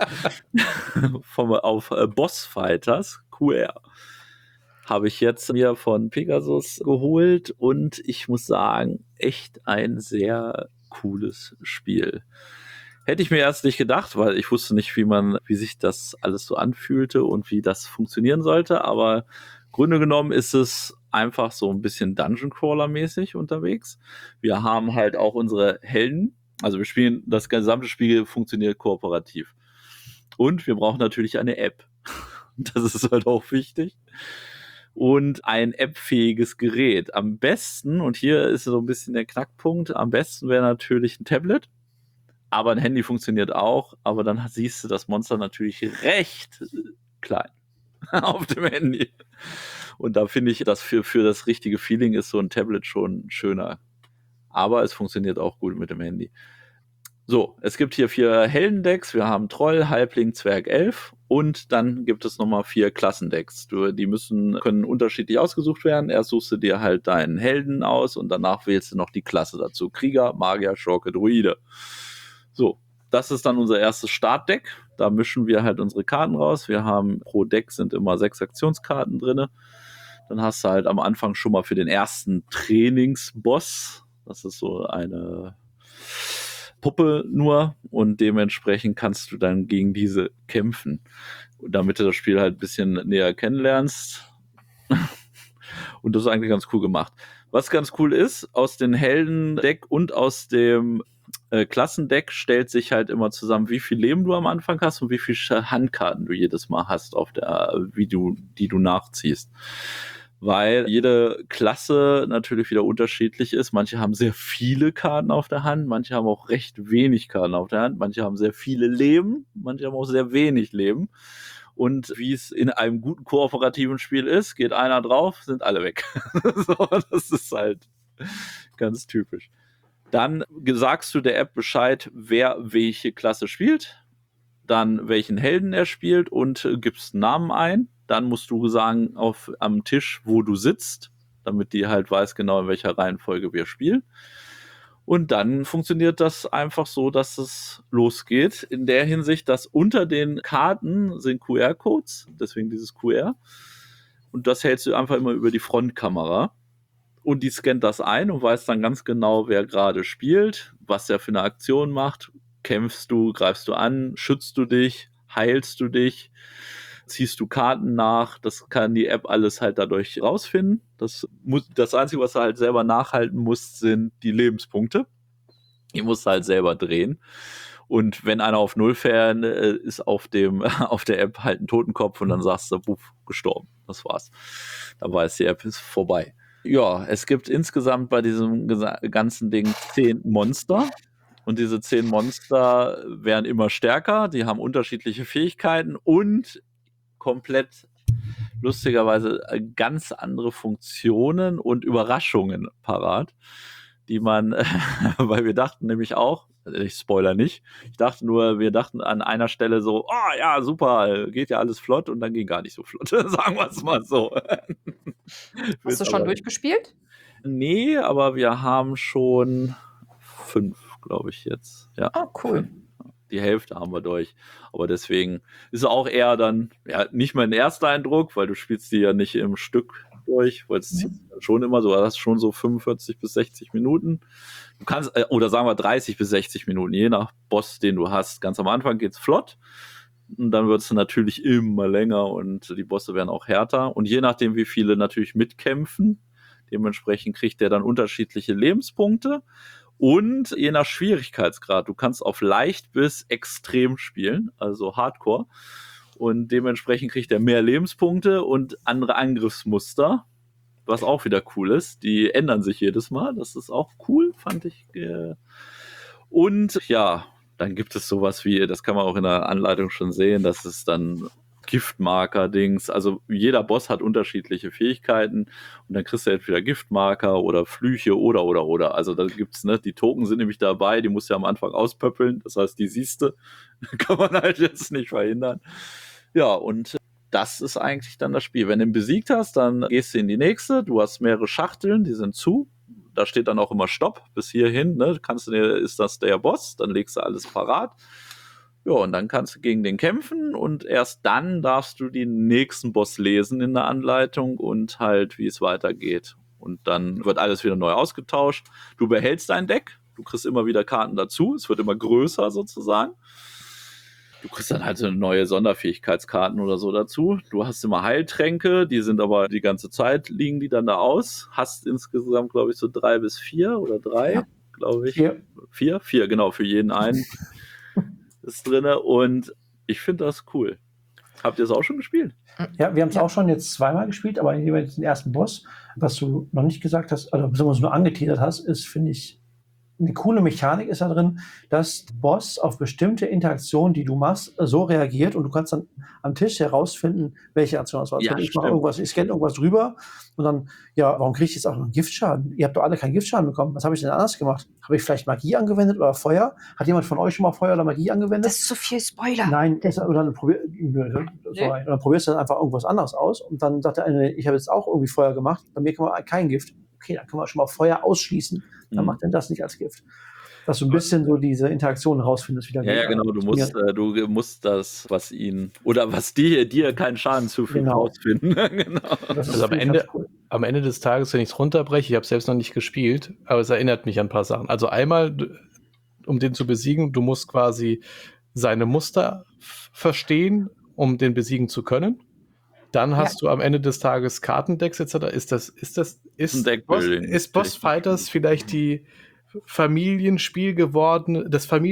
Auf Boss Fighters QR habe ich jetzt mir von Pegasus geholt und ich muss sagen, echt ein sehr cooles Spiel. Hätte ich mir erst nicht gedacht, weil ich wusste nicht, wie sich das alles so anfühlte und wie das funktionieren sollte, aber im Grunde genommen ist es einfach so ein bisschen Dungeon Crawler mäßig unterwegs. Wir haben halt auch unsere Helden. Also wir spielen, das gesamte Spiel funktioniert kooperativ. Und wir brauchen natürlich eine App. Das ist halt auch wichtig. Und ein appfähiges Gerät. Am besten, und hier ist so ein bisschen der Knackpunkt, am besten wäre natürlich ein Tablet. Aber ein Handy funktioniert auch. Aber dann siehst du das Monster natürlich recht klein auf dem Handy. Und da finde ich, dass für das richtige Feeling ist so ein Tablet schon schöner. Aber es funktioniert auch gut mit dem Handy. So, es gibt hier 4 Heldendecks. Wir haben Troll, Halbling, Zwerg, Elf. Und dann gibt es nochmal 4 Klassendecks. Die können unterschiedlich ausgesucht werden. Erst suchst du dir halt deinen Helden aus und danach wählst du noch die Klasse dazu. Krieger, Magier, Schurke, Druide. So, das ist dann unser erstes Startdeck. Da mischen wir halt unsere Karten raus. Wir haben pro Deck sind immer 6 Aktionskarten drin. Dann hast du halt am Anfang schon mal für den ersten Trainingsboss. Das ist so eine Puppe nur und dementsprechend kannst du dann gegen diese kämpfen. Und damit du das Spiel halt ein bisschen näher kennenlernst. Und das ist eigentlich ganz cool gemacht. Was ganz cool ist, aus dem Heldendeck und aus dem Klassendeck stellt sich halt immer zusammen, wie viel Leben du am Anfang hast und wie viele Handkarten du jedes Mal hast, die du nachziehst. Weil jede Klasse natürlich wieder unterschiedlich ist. Manche haben sehr viele Karten auf der Hand, manche haben auch recht wenig Karten auf der Hand, manche haben sehr viele Leben, manche haben auch sehr wenig Leben. Und wie es in einem guten kooperativen Spiel ist, geht einer drauf, sind alle weg. So, das ist halt ganz typisch. Dann sagst du der App Bescheid, wer welche Klasse spielt, dann welchen Helden er spielt und gibst einen Namen ein. Dann musst du sagen, am Tisch, wo du sitzt, damit die halt weiß genau, in welcher Reihenfolge wir spielen. Und dann funktioniert das einfach so, dass es losgeht. In der Hinsicht, dass unter den Karten sind QR-Codes, deswegen dieses QR. Und das hältst du einfach immer über die Frontkamera. Und die scannt das ein und weiß dann ganz genau, wer gerade spielt, was der für eine Aktion macht. Kämpfst du, greifst du an, schützt du dich, heilst du dich, ziehst du Karten nach. Das kann die App alles halt dadurch rausfinden. Das Einzige, was du halt selber nachhalten musst, sind die Lebenspunkte. Die musst du halt selber drehen. Und wenn einer auf 0 fährt, ist auf der App halt ein Totenkopf und dann sagst du, puff, gestorben. Das war's. Dann weiß die App, ist vorbei. Ja, es gibt insgesamt bei diesem ganzen Ding 10 Monster. Und diese 10 Monster werden immer stärker, die haben unterschiedliche Fähigkeiten und komplett lustigerweise ganz andere Funktionen und Überraschungen parat, die man, weil wir dachten nämlich auch, ich spoiler nicht, wir dachten an einer Stelle so, oh ja, super, geht ja alles flott und dann ging gar nicht so flott, sagen wir es mal so. Hast du schon durchgespielt? Nee, aber wir haben schon 5, glaube ich, jetzt. Ja. Oh, cool. Die Hälfte haben wir durch. Aber deswegen ist es auch eher dann, ja, nicht mein erster Eindruck, weil du spielst die ja nicht im Stück durch, weil es zieht schon immer so, du hast schon so 45 bis 60 Minuten. Du kannst, oder sagen wir 30 bis 60 Minuten, je nach Boss, den du hast. Ganz am Anfang geht's flott. Und dann wird es natürlich immer länger und die Bosse werden auch härter. Und je nachdem, wie viele natürlich mitkämpfen, dementsprechend kriegt der dann unterschiedliche Lebenspunkte. Und je nach Schwierigkeitsgrad, du kannst auf leicht bis extrem spielen, also Hardcore. Und dementsprechend kriegt er mehr Lebenspunkte und andere Angriffsmuster, was auch wieder cool ist. Die ändern sich jedes Mal, das ist auch cool, fand ich. Und ja, dann gibt es sowas wie, das kann man auch in der Anleitung schon sehen, das ist dann Giftmarker-Dings. Also jeder Boss hat unterschiedliche Fähigkeiten und dann kriegst du entweder Giftmarker oder Flüche oder. Also da gibt's, ne, die Token sind nämlich dabei, die musst du ja am Anfang auspöppeln. Das heißt, die siehste, kann man halt jetzt nicht verhindern. Ja, und das ist eigentlich dann das Spiel. Wenn du ihn besiegt hast, dann gehst du in die nächste. Du hast mehrere Schachteln, die sind zu. Da steht dann auch immer Stopp bis hierhin. Ne? Ist das der Boss? Dann legst du alles parat. Ja, und dann kannst du gegen den kämpfen und erst dann darfst du den nächsten Boss lesen in der Anleitung und halt, wie es weitergeht. Und dann wird alles wieder neu ausgetauscht. Du behältst dein Deck, du kriegst immer wieder Karten dazu, es wird immer größer sozusagen. Du kriegst dann halt so neue Sonderfähigkeitskarten oder so dazu. Du hast immer Heiltränke, die sind aber die ganze Zeit, liegen die dann da aus. Hast insgesamt, glaube ich, so 3 bis 4 oder 3, ja, glaube ich. 4, genau, für jeden einen. Ist drin und ich finde das cool. Habt ihr es auch schon gespielt? Ja, wir haben es auch schon jetzt zweimal gespielt, aber jeweils den ersten Boss, was du noch nicht gesagt hast, oder beziehungsweise nur angeteasert hast, ist, finde ich, eine coole Mechanik ist da drin, dass der Boss auf bestimmte Interaktionen, die du machst, so reagiert und du kannst dann am Tisch herausfinden, welche Aktion das war. Ja, ich mache irgendwas, ich scanne irgendwas drüber und dann, ja, warum kriege ich jetzt auch noch einen Giftschaden? Ihr habt doch alle keinen Giftschaden bekommen. Was habe ich denn anders gemacht? Habe ich vielleicht Magie angewendet oder Feuer? Hat jemand von euch schon mal Feuer oder Magie angewendet? Das ist zu viel Spoiler. Nein, oder dann probierst du dann einfach irgendwas anderes aus und dann sagt der eine, ich habe jetzt auch irgendwie Feuer gemacht, bei mir kann man kein Gift. Okay, dann können wir schon mal Feuer ausschließen. Dann macht er das nicht als Gift. Dass du ein bisschen so diese Interaktion rausfindest. Wieder ja, genau, du musst das, was dir keinen Schaden zufügt, rausfinden. Genau. Also am Ende des Tages, wenn ich es runterbreche, ich habe es selbst noch nicht gespielt, aber es erinnert mich an ein paar Sachen. Also einmal, um den zu besiegen, du musst quasi seine Muster verstehen, um den besiegen zu können. Dann hast du am Ende des Tages Kartendecks etc. Ist Boss Fighters vielleicht die Familienspiel gewordene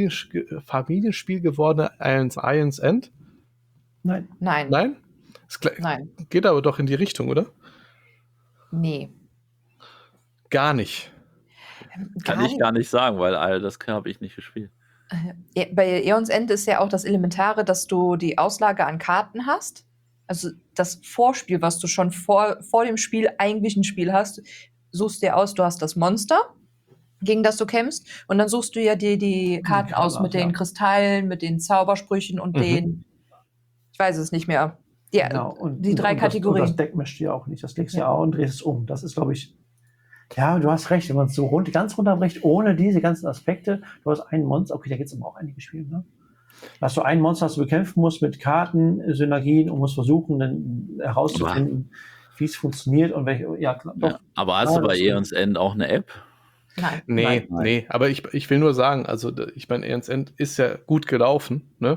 Iron's End? Nein. Nein? Geht aber doch in die Richtung, oder? Nee. Gar nicht. Kann ich gar nicht sagen, weil das habe ich nicht gespielt. Bei Aeons End ist ja auch das Elementare, dass du die Auslage an Karten hast. Also das Vorspiel, was du schon vor dem Spiel eigentlich ein Spiel hast, suchst dir aus, du hast das Monster, gegen das du kämpfst, und dann suchst du ja die Karten aus mit den Kristallen, mit den Zaubersprüchen und den, ich weiß es nicht mehr. Ja, genau. Und die 3 Kategorien. Das Deck mischst du ja auch nicht, das legst du ja auch und drehst es um. Das ist, glaube ich, ja, du hast recht, wenn man es so ganz runterbricht, ohne diese ganzen Aspekte, du hast ein Monster, okay, da gibt es aber auch einige Spiele, ne? Hast du ein Monster, das du bekämpfen musst mit Karten, Synergien und musst versuchen, dann herauszufinden, wie es funktioniert und welche. Ja, klar, doch. Ja, aber hast du bei Aeons End auch eine App? Nein. Nee, aber ich will nur sagen, also ich meine, Aeons End ist ja gut gelaufen, ne?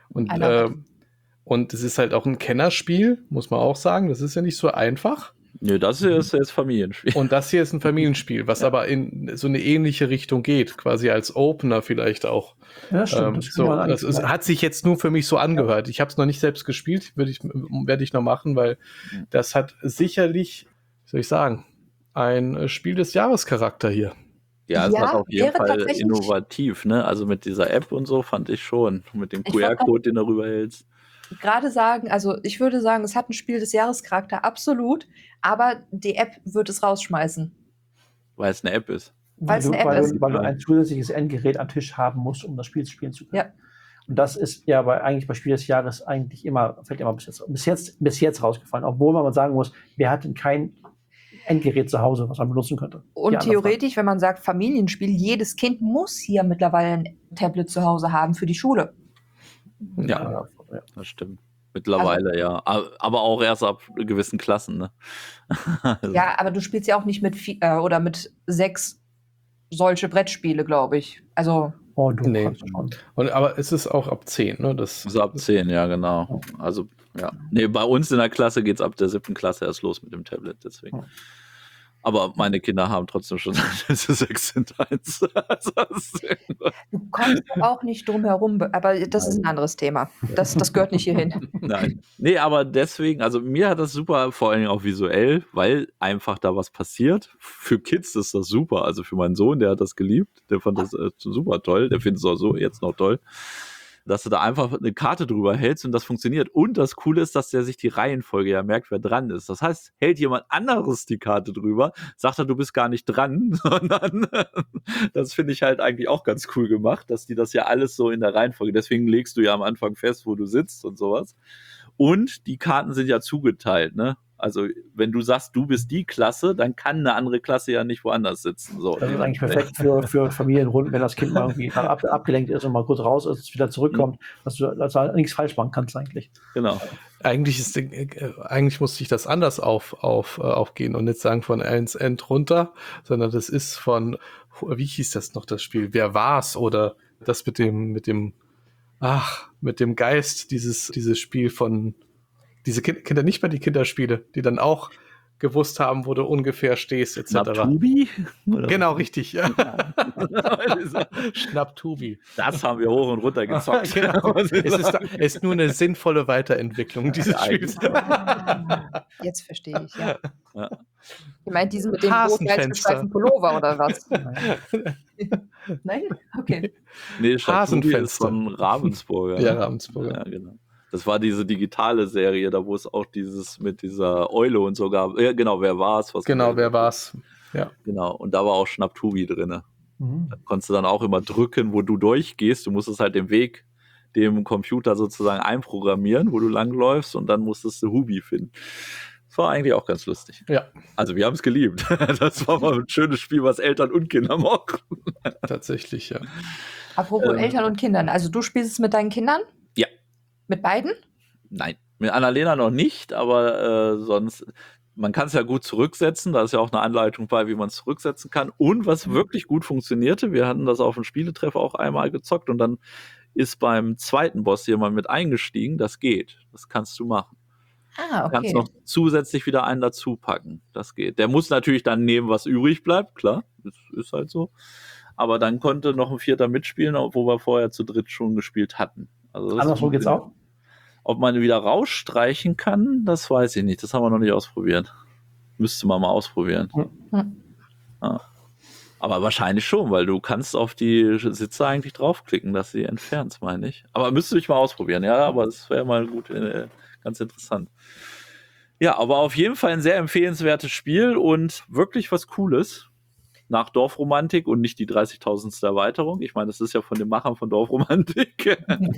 Und es ist halt auch ein Kennerspiel, muss man auch sagen. Das ist ja nicht so einfach. Nö, das hier ist jetzt Familienspiel. Und das hier ist ein Familienspiel, was aber in so eine ähnliche Richtung geht, quasi als Opener vielleicht auch. Ja, stimmt. Das hat sich jetzt nur für mich so angehört. Ich habe es noch nicht selbst gespielt, werde ich noch machen, weil das hat sicherlich, wie soll ich sagen, ein Spiel des Jahres-Charakter hier. Ja, es hat auf jeden wäre Fall tatsächlich- innovativ, ne? Also mit dieser App und so fand ich schon. Mit dem Ich wollte QR-Code, den du rüberhältst. gerade sagen, also ich würde sagen, es hat ein Spiel des Jahrescharakter, absolut, aber die App wird es rausschmeißen. Weil es eine App ist. Weil es eine App weil ist. du ein zusätzliches Endgerät am Tisch haben musst, um das Spiel spielen zu können. Ja. Und das ist ja eigentlich bei Spiel des Jahres eigentlich fällt immer bis jetzt rausgefallen, obwohl man sagen muss, wir hatten kein Endgerät zu Hause, was man benutzen könnte. Und Die andere theoretisch, wenn man sagt Familienspiel, jedes Kind muss hier mittlerweile ein Tablet zu Hause haben für die Schule. Frage. Ja. Das stimmt. Mittlerweile, ja. Aber auch erst ab gewissen Klassen, ne? Also, Ja, aber du spielst ja auch nicht mit oder mit 6 solche Brettspiele, glaube ich. Also Oh, du Nee. kannst schon. Aber es ist auch ab 10, ne? Das so ab 10, ja, genau. Also, ja. Nee, bei uns in der Klasse geht es ab der 7. Klasse erst los mit dem Tablet, deswegen. Ja. Aber meine Kinder haben trotzdem schon 6 in 1. Also, du kommst auch nicht drum herum, aber das ist ein anderes Thema. Das gehört nicht hierhin. nein. Nee, aber deswegen, also mir hat das super, vor allen Dingen auch visuell, weil einfach da was passiert. Für Kids ist das super. Also für meinen Sohn, der hat das geliebt, der fand das super toll, der findet es auch so jetzt noch toll, dass du da einfach eine Karte drüber hältst und das funktioniert. Und das Coole ist, dass der sich die Reihenfolge ja merkt, wer dran ist. Das heißt, hält jemand anderes die Karte drüber, sagt er, du bist gar nicht dran, sondern das finde ich halt eigentlich auch ganz cool gemacht, dass die das ja alles so in der Reihenfolge, deswegen legst du ja am Anfang fest, wo du sitzt und sowas. Und die Karten sind ja zugeteilt, ne? Also, wenn du sagst, du bist die Klasse, dann kann eine andere Klasse ja nicht woanders sitzen. So, Das ist eigentlich perfekt für Familienrunden, wenn das Kind mal irgendwie abgelenkt ist und mal kurz raus ist, wieder zurückkommt, dass du nichts falsch machen kannst eigentlich. Genau. Eigentlich musste ich das anders aufgehen und nicht sagen von Ends End runter, sondern das ist von, wie hieß das noch, das Spiel? Wer war's? Oder das mit dem Geist, dieses Spiel von, diese Kinder, nicht mehr die Kinderspiele, die dann auch gewusst haben, wo du ungefähr stehst, etc. Schnapptubi? Genau, richtig. Ja. Schnapptubi. Das haben wir hoch und runter gezockt. Genau. Es ist nur eine sinnvolle Weiterentwicklung dieses Ja, Spiels. Jetzt verstehe ich, ja. Ja. Ich meine, diesen mit dem Hasenfenster. rot-weiß-gestreiften Pullover oder was? Nein? Okay. Nee, Schnapptubi ist Hasenfenster. von Ravensburger. Ja, ne? Ravensburger. Ja, genau. Das war diese digitale Serie, da wo es auch dieses mit dieser Eule und so gab. Ja, genau, wer war's? Genau, wer war's? Ja. Genau, und da war auch Schnapptubi drin. Mhm. Da konntest du dann auch immer drücken, wo du durchgehst. Du musstest halt den Weg dem Computer sozusagen einprogrammieren, wo du langläufst und dann musstest du Hubi finden. Das war eigentlich auch ganz lustig. Ja, Also wir haben es geliebt. Das war mal ein schönes Spiel, was Eltern und Kinder mochten. tatsächlich, ja. Apropos Eltern und Kindern. Also du spielst es mit deinen Kindern? Ja. Mit beiden? Nein, mit Annalena noch nicht, aber sonst, man kann es ja gut zurücksetzen, da ist ja auch eine Anleitung bei, wie man es zurücksetzen kann. Und was wirklich gut funktionierte, wir hatten das auf dem Spieletreff auch einmal gezockt und dann ist beim zweiten Boss jemand mit eingestiegen, das geht, das kannst du machen. Ah, Du kannst okay. noch zusätzlich wieder einen dazu packen, das geht. Der muss natürlich dann nehmen, was übrig bleibt, klar, das ist halt so. Aber dann konnte noch ein Vierter mitspielen, obwohl wir vorher zu dritt schon gespielt hatten. Also das Andersrum geht's auch. Ob man wieder rausstreichen kann, das weiß ich nicht. Das haben wir noch nicht ausprobiert. Müsste man mal ausprobieren. Hm. Ja. Aber wahrscheinlich schon, weil du kannst auf die Sitze eigentlich draufklicken, dass sie entfernt, meine ich. Aber müsste ich mal ausprobieren, ja, aber das wäre mal gut, ganz interessant. Ja, aber auf jeden Fall ein sehr empfehlenswertes Spiel und wirklich was Cooles. Nach Dorfromantik und nicht die 30.000. Erweiterung. Ich meine, das ist ja von den Machern von Dorfromantik.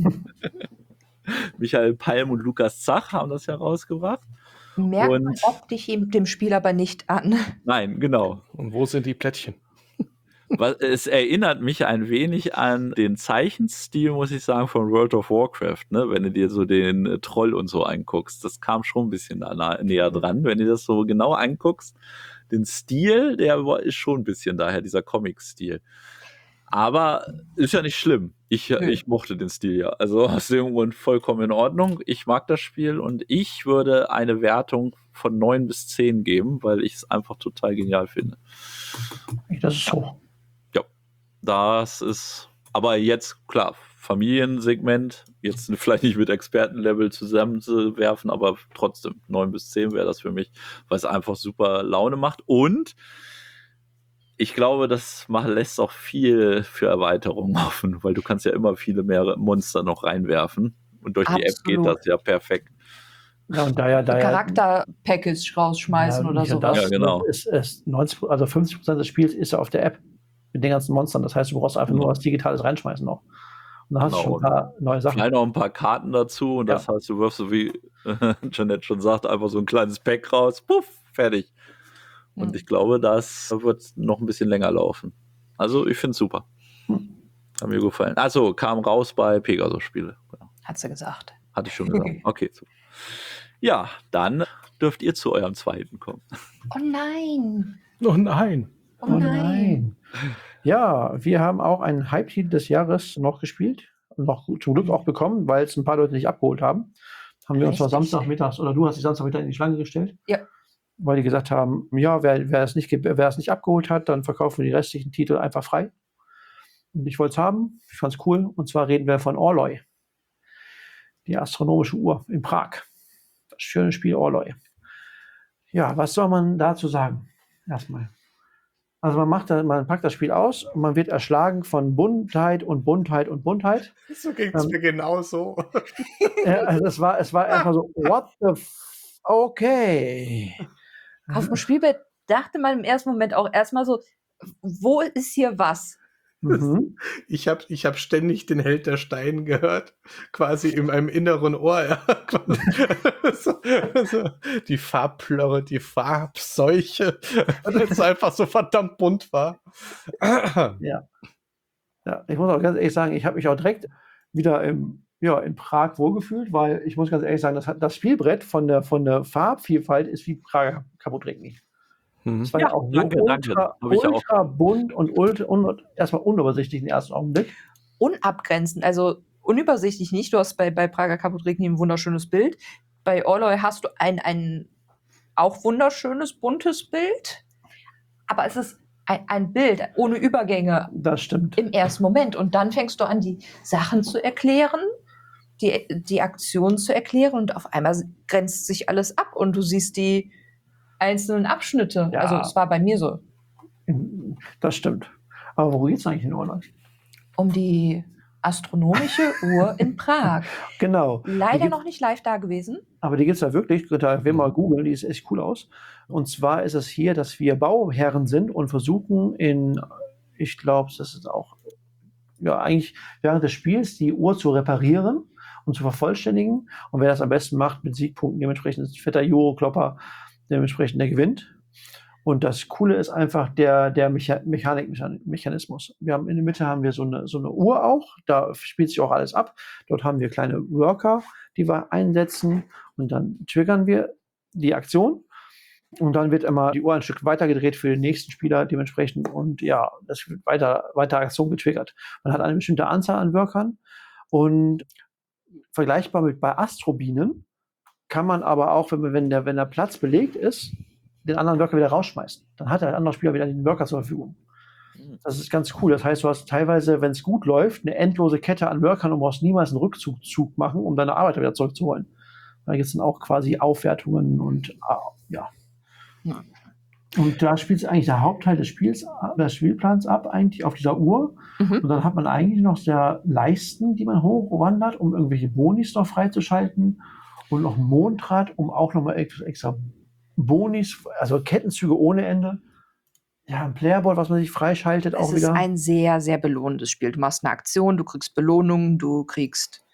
Michael Palm und Lukas Zach haben das ja rausgebracht. Merkt man Und- optisch dem Spiel aber nicht an. Nein, genau. Und wo sind die Plättchen? Es erinnert mich ein wenig an den Zeichenstil, muss ich sagen, von World of Warcraft, ne? Wenn du dir so den Troll und so anguckst. Das kam schon ein bisschen näher dran, wenn du das so genau anguckst. Den Stil, der ist schon ein bisschen daher, dieser Comic-Stil. Aber ist ja nicht schlimm. Ich mochte den Stil ja. Also aus dem Grund vollkommen in Ordnung. Ich mag das Spiel und ich würde eine Wertung von 9 bis 10 geben, weil ich es einfach total genial finde. Das ist hoch. Das ist, aber jetzt, klar, Familiensegment, jetzt vielleicht nicht mit Expertenlevel zusammenzuwerfen, aber trotzdem 9 bis 10 wäre das für mich, weil es einfach super Laune macht. Und ich glaube, das lässt auch viel für Erweiterungen offen, weil du kannst ja immer viele mehr Monster noch reinwerfen. Und durch die App geht Absolut. das ja perfekt. Ja, und daher Charakter-Package rausschmeißen oder sowas. Ja, genau. Ist 90, also 50% des Spiels ist ja auf der App mit den ganzen Monstern. Das heißt, du brauchst einfach nur was Digitales reinschmeißen noch. Und dann hast du schon ein paar neue Sachen. Vielleicht noch ein paar Karten dazu und das heißt, du wirfst so wie Jeanette schon sagt, einfach so ein kleines Pack raus, puff, fertig. Und ich glaube, das wird noch ein bisschen länger laufen. Also ich finde es super. Hat mir gefallen. Also kam raus bei Pegasus-Spiele. Genau. Hat sie gesagt. Hatte ich schon gesagt. Okay, super. Ja, dann dürft ihr zu eurem zweiten kommen. Oh nein. Oh nein. Oh nein. Ja, wir haben auch einen Hype-Titel des Jahres noch gespielt. Noch zum Glück auch bekommen, weil es ein paar Leute nicht abgeholt haben. Haben wir uns mal Samstagmittags, oder du hast dich Samstagmittag in die Schlange gestellt. Ja. Weil die gesagt haben, ja, wer es nicht abgeholt hat, dann verkaufen wir die restlichen Titel einfach frei. Und ich wollte es haben. Ich fand es cool. Und zwar reden wir von Orloj. Die astronomische Uhr in Prag. Das schöne Spiel Orloj. Ja, was soll man dazu sagen? Erstmal. Also man packt das Spiel aus und man wird erschlagen von Buntheit und Buntheit und Buntheit. So ging es mir genauso. Also es war einfach so, what the okay. Auf dem Spielbrett dachte man im ersten Moment auch erstmal so, wo ist hier was? Mhm. Ich hab ständig den Held der Steine gehört, quasi in meinem inneren Ohr. Ja. so, die Farbplörre, die Farbseuche, weil es einfach so verdammt bunt war. Ja, ich muss auch ganz ehrlich sagen, ich habe mich auch direkt wieder in Prag wohlgefühlt, weil ich muss ganz ehrlich sagen, das Spielbrett von der Farbvielfalt ist wie Prager Caput-Regni. Das war ja auch ultra bunt und erstmal unübersichtlich im ersten Augenblick. Unabgrenzend, also unübersichtlich nicht. Du hast bei Prager Caput-Regni ein wunderschönes Bild. Bei Orloj hast du ein auch wunderschönes, buntes Bild. Aber es ist ein Bild ohne Übergänge. Das stimmt. Im ersten Moment. Und dann fängst du an, die Sachen zu erklären, die Aktionen zu erklären und auf einmal grenzt sich alles ab und du siehst die einzelnen Abschnitte. Ja. Also es war bei mir so. Das stimmt. Aber wo geht es eigentlich in Orloj? Um die astronomische Uhr in Prag. Genau. Leider noch nicht live da gewesen. Aber die gibt es da wirklich. Da wir mal googeln, die sieht echt cool aus. Und zwar ist es hier, dass wir Bauherren sind und versuchen ich glaube, das ist auch, eigentlich während des Spiels die Uhr zu reparieren und zu vervollständigen. Und wer das am besten macht mit Siegpunkten, dementsprechend ist fetter Euro-Klopper, dementsprechend der gewinnt. Und das Coole ist einfach der Mechanikmechanismus. In der Mitte haben wir so eine Uhr auch, da spielt sich auch alles ab. Dort haben wir kleine Worker, die wir einsetzen und dann triggern wir die Aktion. Und dann wird immer die Uhr ein Stück weiter gedreht für den nächsten Spieler dementsprechend. Und ja, das wird weiter Aktion getriggert. Man hat eine bestimmte Anzahl an Workern. Und vergleichbar mit bei Astrobienen kann man aber auch, wenn der Platz belegt ist, den anderen Worker wieder rausschmeißen. Dann hat der andere Spieler wieder den Worker zur Verfügung. Das ist ganz cool. Das heißt, du hast teilweise, wenn es gut läuft, eine endlose Kette an Workern und brauchst niemals einen Rückzug machen, um deine Arbeiter wieder zurückzuholen. Da gibt es dann auch quasi Aufwertungen und ja. Und da spielt es eigentlich der Hauptteil des Spielplans ab, eigentlich auf dieser Uhr. Und dann hat man eigentlich noch Leisten, die man hochwandert, um irgendwelche Bonis noch freizuschalten. Und noch ein Mondrad, um auch nochmal extra Bonis, also Kettenzüge ohne Ende. Ja, ein Playerboard, was man sich freischaltet auch wieder. Es ist ein sehr, sehr belohnendes Spiel. Du machst eine Aktion, du kriegst Belohnungen, du kriegst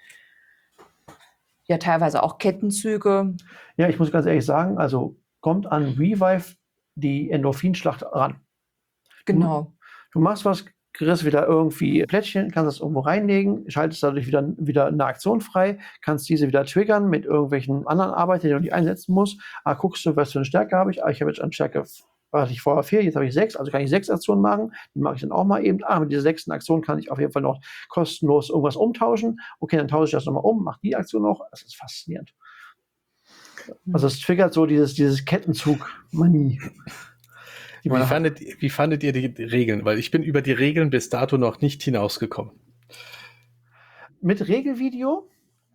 ja teilweise auch Kettenzüge. Ja, ich muss ganz ehrlich sagen, also kommt an Revive die Endorphinschlacht ran. Genau. Du machst was, kriegst wieder irgendwie Plättchen, kannst das irgendwo reinlegen, schaltest dadurch wieder eine Aktion frei, kannst diese wieder triggern mit irgendwelchen anderen Arbeitern, die du nicht einsetzen musst. Guckst du, was für eine Stärke habe ich? Ich habe jetzt an Stärke, hatte ich vorher 4, jetzt habe ich 6, also kann ich 6 Aktionen machen. Die mache ich dann auch mal eben. Mit dieser 6. Aktion kann ich auf jeden Fall noch kostenlos irgendwas umtauschen. Okay, dann tausche ich das nochmal um, mache die Aktion noch. Das ist faszinierend. Also es triggert so dieses Kettenzug-Manie. Wie fandet ihr die Regeln? Weil ich bin über die Regeln bis dato noch nicht hinausgekommen. mit Regelvideo.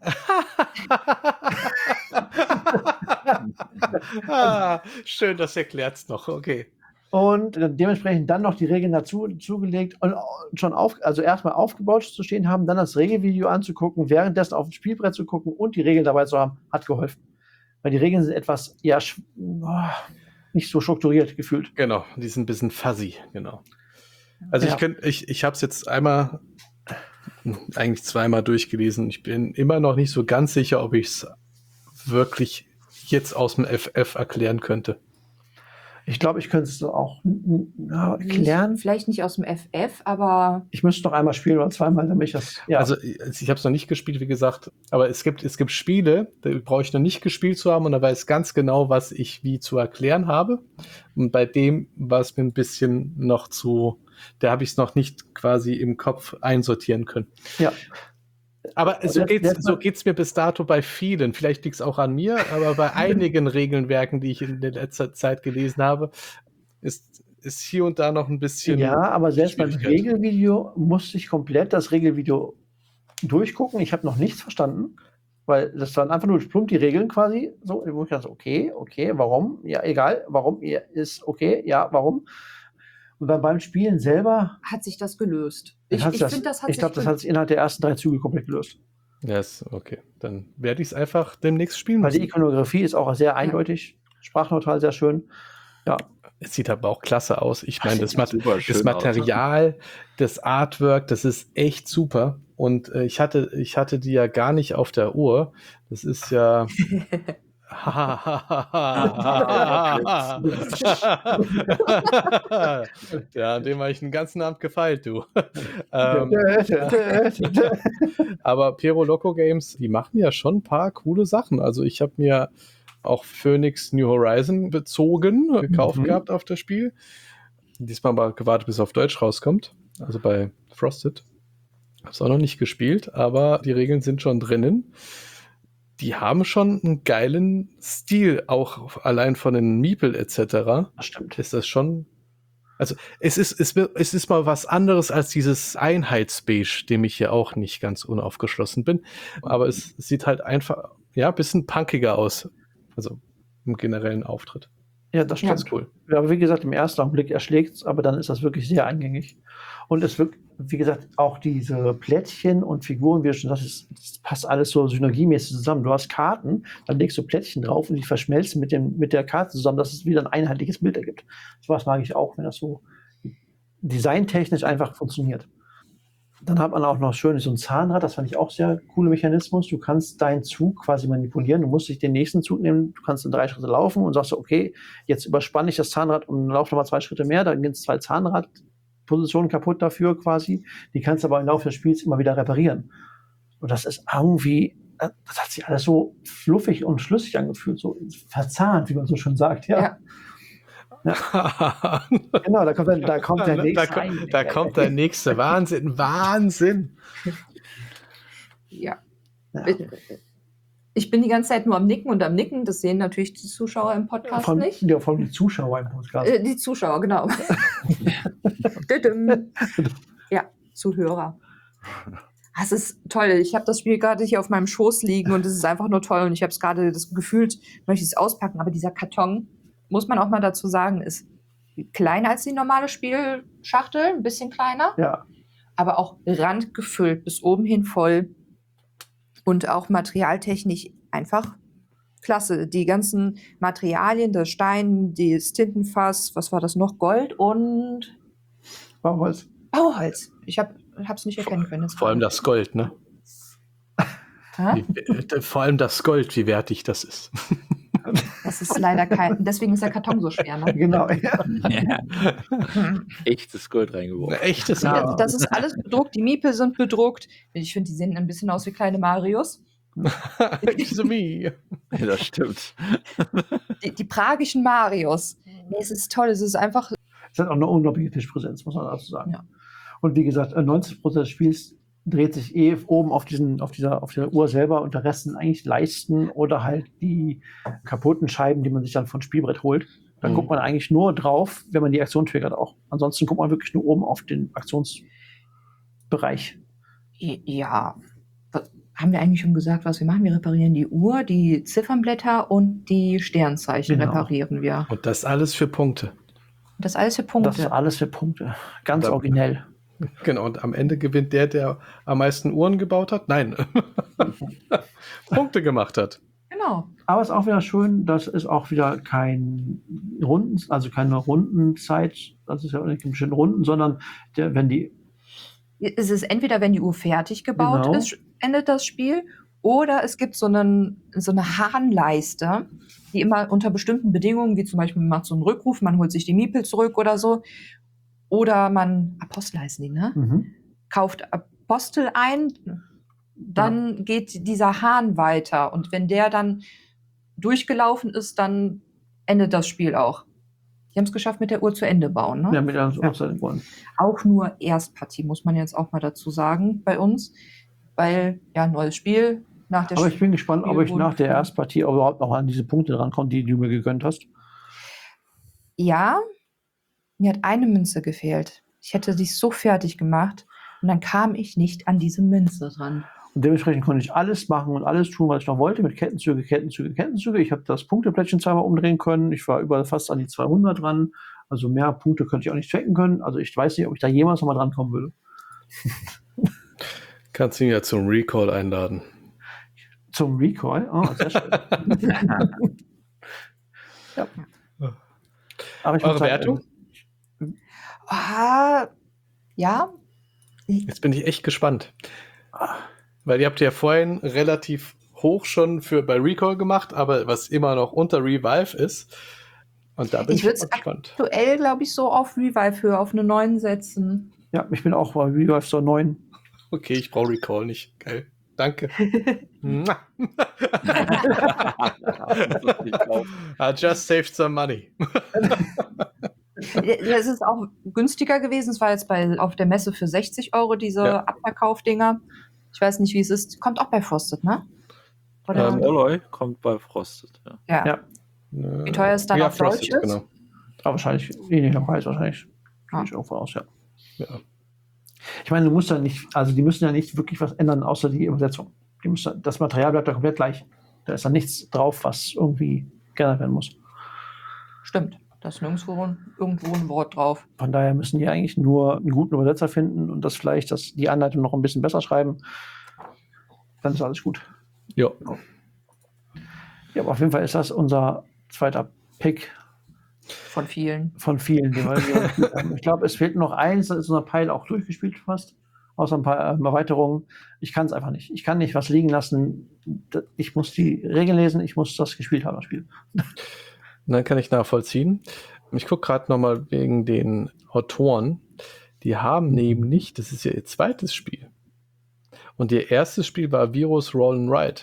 Schön, das erklärt's noch. Okay. Und dementsprechend dann noch die Regeln dazu zugelegt und schon also erstmal aufgebaut zu stehen haben, dann das Regelvideo anzugucken, währenddessen auf dem Spielbrett zu gucken und die Regeln dabei zu haben, hat geholfen. Weil die Regeln sind etwas, nicht so strukturiert gefühlt. Genau, die sind ein bisschen fuzzy, genau. Also Ja. ich habe es jetzt eigentlich zweimal durchgelesen. Ich bin immer noch nicht so ganz sicher, ob ich es wirklich jetzt aus dem FF erklären könnte. Ich glaube, ich könnte es auch erklären. Vielleicht nicht aus dem FF, aber Ich müsste noch einmal spielen oder zweimal, damit ich das. Ja. Also ich habe es noch nicht gespielt, wie gesagt, aber es gibt Spiele, da brauche ich noch nicht gespielt zu haben und da weiß ganz genau, was ich wie zu erklären habe. Und bei dem war es mir ein bisschen noch da habe ich es noch nicht quasi im Kopf einsortieren können. Ja. Aber so geht's mir bis dato bei vielen. Vielleicht liegt es auch an mir, aber bei einigen Regelwerken, die ich in der letzter Zeit gelesen habe, ist hier und da noch ein bisschen. Ja, aber selbst beim Schwierigkeit. Regelvideo musste ich komplett das Regelvideo durchgucken. Ich habe noch nichts verstanden, weil das waren einfach nur plump die Regeln quasi. So, wo ich dachte, okay, warum? Ja, egal, warum ist okay, ja, warum? Und dann beim Spielen selber. hat sich das gelöst. Ich Ich finde, das hat ich glaube, das hat sich innerhalb der ersten 3 Züge komplett gelöst. Ja, ist okay. Dann werde ich es einfach demnächst spielen Weil die müssen. Ikonografie ist auch sehr eindeutig, sprachneutral, sehr schön. Ja, Es sieht aber auch klasse aus. Ich meine, das super schön aus. Material, das Artwork, das ist echt super. Und ich hatte die ja gar nicht auf der Uhr. Das ist ja. Ja, an dem habe ich den ganzen Abend gefeilt, du. Aber Pero Loco Games, die machen ja schon ein paar coole Sachen. Also ich habe mir auch Phoenix New Horizon gekauft gehabt auf das Spiel. Diesmal aber gewartet, bis es auf Deutsch rauskommt. Also bei Frosted. Hab's auch noch nicht gespielt, aber die Regeln sind schon drinnen. Die haben schon einen geilen Stil, auch allein von den Meeple etc. Das stimmt. Ist das schon. Also es ist mal was anderes als dieses Einheitsbeige, dem ich ja auch nicht ganz unaufgeschlossen bin. Aber es sieht halt einfach, ja, ein bisschen punkiger aus. Also im generellen Auftritt. Ja, das stimmt. Ganz cool. Ja, aber wie gesagt, im ersten Augenblick erschlägt es, aber dann ist das wirklich sehr eingängig. Und es wird, wie gesagt, auch diese Plättchen und Figuren, wie du schon sagst, das passt alles so synergiemäßig zusammen. Du hast Karten, dann legst du Plättchen drauf und die verschmelzen mit der Karte zusammen, dass es wieder ein einheitliches Bild ergibt. Sowas mag ich auch, wenn das so designtechnisch einfach funktioniert. Dann hat man auch noch schön so ein Zahnrad, das fand ich auch sehr cooler Mechanismus. Du kannst deinen Zug quasi manipulieren. Du musst dich den nächsten Zug nehmen, du kannst in 3 Schritte laufen und sagst, okay, jetzt überspanne ich das Zahnrad und laufe nochmal 2 Schritte mehr. Dann gibt es 2 Zahnradpositionen kaputt dafür quasi. Die kannst du aber im Laufe des Spiels immer wieder reparieren. Und das ist irgendwie, das hat sich alles so fluffig und schlüssig angefühlt, so verzahnt, wie man so schön sagt. Ja. Genau, da kommt der nächste. Da kommt der nächste. Wahnsinn. ja. Ja. Ich bin die ganze Zeit nur am Nicken und am Nicken. Das sehen natürlich die Zuschauer im Podcast nicht. Ja, vor allem die Zuschauer im Podcast. Die Zuschauer, genau. Ja, Zuhörer. Das ist toll. Ich habe das Spiel gerade hier auf meinem Schoß liegen und es ist einfach nur toll. Und ich habe es gerade gefühlt, möchte ich es auspacken. Aber dieser Karton, muss man auch mal dazu sagen, ist kleiner als die normale Spielschachtel, ein bisschen kleiner. Ja. Aber auch randgefüllt, bis oben hin voll. Und auch materialtechnisch einfach klasse. Die ganzen Materialien, der Stein, das Tintenfass, was war das noch? Gold und Bauholz. Bauholz. Ich hab's nicht erkennen können. Vor allem das Gold, ne? Vor allem das Gold, wie wertig das ist. Das ist leider kein. Deswegen ist der Karton so schwer. Ne? Genau. Ja. Ja. Echtes Gold reingeworfen. Echtes Ja. Gold. Das ist alles bedruckt. Die Miepel sind bedruckt. Ich finde, die sehen ein bisschen aus wie kleine Marios. It's me. Ja, das stimmt. Die pragischen Marios. Nee, es ist toll. Es ist einfach. Es hat auch eine unglaubliche Tischpräsenz, muss man dazu sagen. Ja. Und wie gesagt, 90% des Spiels dreht sich oben auf der Uhr selber und der Rest sind eigentlich Leisten oder halt die kaputten Scheiben, die man sich dann von Spielbrett holt. Dann guckt man eigentlich nur drauf, wenn man die Aktion triggert auch. Ansonsten guckt man wirklich nur oben auf den Aktionsbereich. Ja. haben wir eigentlich schon gesagt, was wir machen? Wir reparieren die Uhr, die Ziffernblätter und die Sternzeichen Genau. reparieren wir. Und das alles für Punkte. Das alles für Das Punkte. ist alles für Punkte. Ganz Da- originell. Genau, und am Ende gewinnt der am meisten Uhren gebaut hat? Nein. Punkte gemacht hat. Genau. Aber es ist auch wieder schön, dass es auch wieder keine Rundenzeit, das ist ja nicht bestimmte Runden, sondern wenn die Es ist entweder, wenn die Uhr fertig gebaut Genau. ist, endet das Spiel, oder es gibt so eine Hahnleiste, die immer unter bestimmten Bedingungen, wie zum Beispiel man macht so einen Rückruf, man holt sich die Miepel zurück oder so, oder man, Apostel heißen die, ne? Kauft Apostel ein, dann geht dieser Hahn weiter. Und wenn der dann durchgelaufen ist, dann endet das Spiel auch. Die haben es geschafft, mit der Uhr zu Ende bauen. Ne? ja, mit der Uhren. Auch nur Erstpartie, muss man jetzt auch mal dazu sagen, bei uns. Weil, ja, neues Spiel nach der Aber ich bin gespannt, ob ich Spiel- nach der Erstpartie überhaupt noch an diese Punkte rankomme, die du mir gegönnt hast. Ja, mir hat eine Münze gefehlt. Ich hätte sie so fertig gemacht und dann kam ich nicht an diese Münze dran. Und dementsprechend konnte ich alles machen und alles tun, was ich noch wollte, mit Kettenzüge. Ich habe das Punkteplättchen zweimal umdrehen können. Ich war überall fast an die 200 dran. Also mehr Punkte könnte ich auch nicht checken können. Also ich weiß nicht, ob ich da jemals noch mal dran kommen würde. Kannst ihn ja zum Recall einladen. Zum Recall? Oh, sehr schön. Ja. Aber ich Eure muss sagen, Wertung? Ja, Jetzt bin ich echt gespannt. Weil ihr habt ja vorhin relativ hoch schon bei Recall gemacht, aber was immer noch unter Revive ist. Und da bin ich ich würde schon es gespannt. aktuell, glaube ich, so auf Revive höher, auf eine 9 setzen. Ja, ich bin auch bei Revive so 9. Okay, ich brauche Recall nicht. Geil. Danke. Mua. I just saved some money. Es ist auch günstiger gewesen. Es war jetzt auf der Messe für 60 € diese Ja. Abverkaufdinger. Ich weiß nicht, wie es ist. Kommt auch bei Frosted, ne? Oder? Alloy kommt bei Frosted. Ja. Ja. Wie teuer es dann ja, auf Deutsch Frosted, ist? genau. Aber wahrscheinlich ähnlicher Preis, wahrscheinlich. Ah. Gehe ich irgendwo aus, ja. Ja. Ich meine, du musst ja nicht, also die müssen ja nicht wirklich was ändern, außer die Übersetzung. Das Material bleibt ja komplett gleich. Da ist dann nichts drauf, was irgendwie geändert werden muss. Stimmt. Da ist nirgendwo ein Wort drauf. Von daher müssen die eigentlich nur einen guten Übersetzer finden und das vielleicht die Anleitung noch ein bisschen besser schreiben. Dann ist alles gut. Ja. Ja, aber auf jeden Fall ist das unser zweiter Pick Von vielen. von vielen. Die wir ich glaube, es fehlt noch eins, da ist unser Pile auch durchgespielt fast. Außer ein paar Erweiterungen. Ich kann es einfach nicht. Ich kann nicht was liegen lassen. Ich muss die Regeln lesen, ich muss das gespielt haben, das Spiel. Dann kann ich nachvollziehen. Ich gucke gerade nochmal wegen den Autoren. Die haben nämlich, das ist ja ihr zweites Spiel. Und ihr erstes Spiel war Virus Roll and Ride.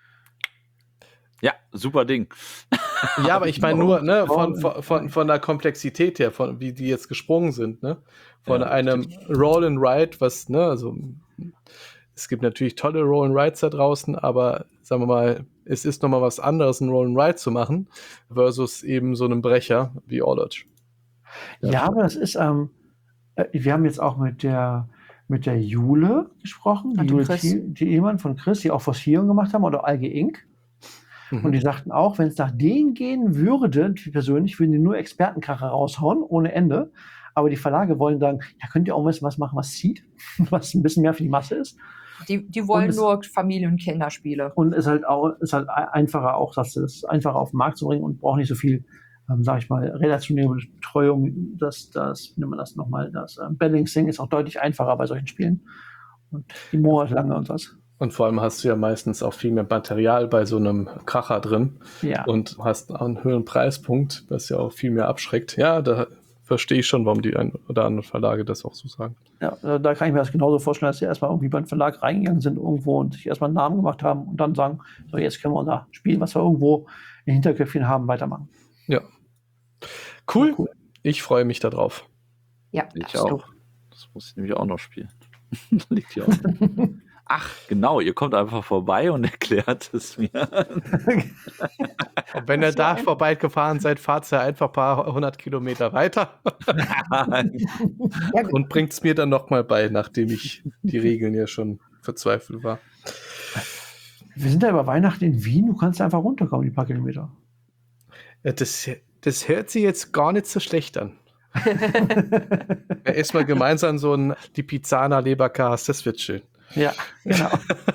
Ja, super Ding. Ja, aber ich meine nur von der Komplexität her, von wie die jetzt gesprungen sind, ne? Von einem Roll and Ride, was, ne, also es gibt natürlich tolle Roll and Rides da draußen, aber sagen wir mal, es ist nochmal was anderes, ein Roll and Ride zu machen, versus eben so einem Brecher wie Orlodge. Ja, aber das ist, wir haben jetzt auch mit der Jule gesprochen, die Und Jule Chris. Thielmann von Chris, die auch Forcierung gemacht haben, oder Alge Inc. Und die sagten auch, wenn es nach denen gehen würde, die persönlich, würden die nur Expertenkracher raushauen, ohne Ende. Aber die Verlage wollen sagen, ja, könnt ihr auch ein bisschen was machen, was zieht, was ein bisschen mehr für die Masse ist. Die wollen Und es- nur Familien- und Kinderspiele. Und ist halt einfacher auch, das ist einfacher auf den Markt zu bringen und braucht nicht so viel, sag ich mal, relationäre Betreuung. Wie nennt man das nochmal, das Balancing ist auch deutlich einfacher bei solchen Spielen. Und die Monate lange und was. Und vor allem hast du ja meistens auch viel mehr Material bei so einem Kracher drin Ja. und hast einen höheren Preispunkt, was ja auch viel mehr abschreckt. Ja, da verstehe ich schon, warum die ein oder anderen Verlage das auch so sagen. Ja, da kann ich mir das genauso vorstellen, dass sie erstmal irgendwie beim Verlag reingegangen sind irgendwo und sich erstmal einen Namen gemacht haben und dann sagen, so jetzt können wir unser Spiel, was wir irgendwo in Hinterköpfchen haben, weitermachen. Ja. Cool. Ich freue mich darauf. Ja, Ich darfst du. auch. Das muss ich nämlich auch noch spielen. Liegt hier auch. Ach, genau, ihr kommt einfach vorbei und erklärt es mir. Und wenn ihr da vorbeigefahren seid, fahrt ihr einfach ein paar 100 Kilometer weiter Ja, und bringt es mir dann nochmal bei, nachdem ich die Regeln ja schon verzweifelt war. Wir sind ja über Weihnachten in Wien, du kannst einfach runterkommen, die paar Kilometer. Ja, das hört sich jetzt gar nicht so schlecht an. Ja, erstmal gemeinsam die Pizzana Leberkas, das wird schön. Ja, genau.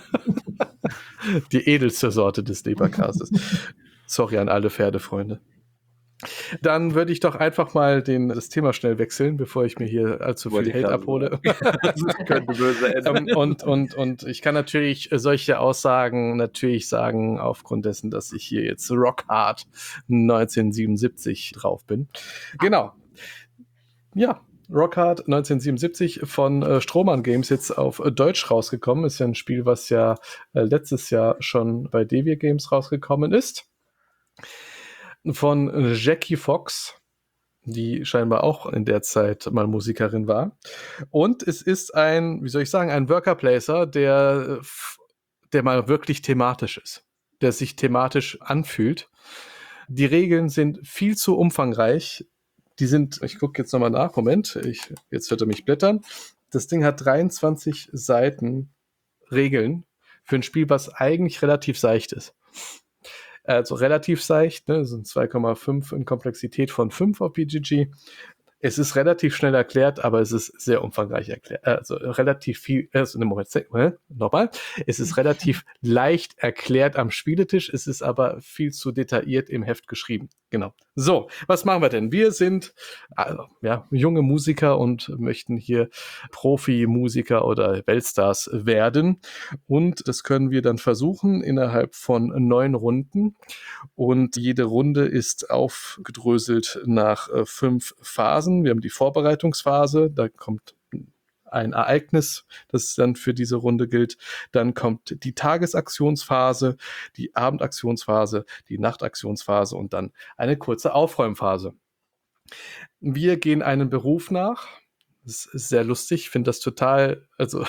Die edelste Sorte des Leberkases. Sorry an alle Pferdefreunde. Dann würde ich doch einfach mal das Thema schnell wechseln, bevor ich mir hier allzu viel Hate abhole. Das könnte böse enden. Und ich kann natürlich solche Aussagen sagen, aufgrund dessen, dass ich hier jetzt Rock Hard 1977 drauf bin. Genau. Ja, Rock Hard 1977 von Strohmann Games jetzt auf Deutsch rausgekommen. Ist ja ein Spiel, was ja letztes Jahr schon bei Devir Games rausgekommen ist. Von Jackie Fox, die scheinbar auch in der Zeit mal Musikerin war. Und es ist ein Worker Placer, der mal wirklich thematisch ist, der sich thematisch anfühlt. Die Regeln sind viel zu umfangreich. Ich gucke jetzt nochmal nach, Moment, jetzt hört er mich blättern. Das Ding hat 23 Seiten Regeln für ein Spiel, was eigentlich relativ seicht ist. Also relativ seicht, ne? Das sind 2,5 in Komplexität von 5 auf BGG. Es ist relativ schnell erklärt, aber es ist sehr umfangreich erklärt. Also relativ viel, nochmal. Es ist relativ leicht erklärt am Spieletisch, es ist aber viel zu detailliert im Heft geschrieben. Genau. So, was machen wir denn? Wir sind junge Musiker und möchten hier Profi-Musiker oder Weltstars werden. Und das können wir dann versuchen innerhalb von 9 Runden. Und jede Runde ist aufgedröselt nach 5 Phasen. Wir haben die Vorbereitungsphase, da kommt ein Ereignis, das dann für diese Runde gilt. Dann kommt die Tagesaktionsphase, die Abendaktionsphase, die Nachtaktionsphase und dann eine kurze Aufräumphase. Wir gehen einem Beruf nach. Das ist sehr lustig, ich finde das total, also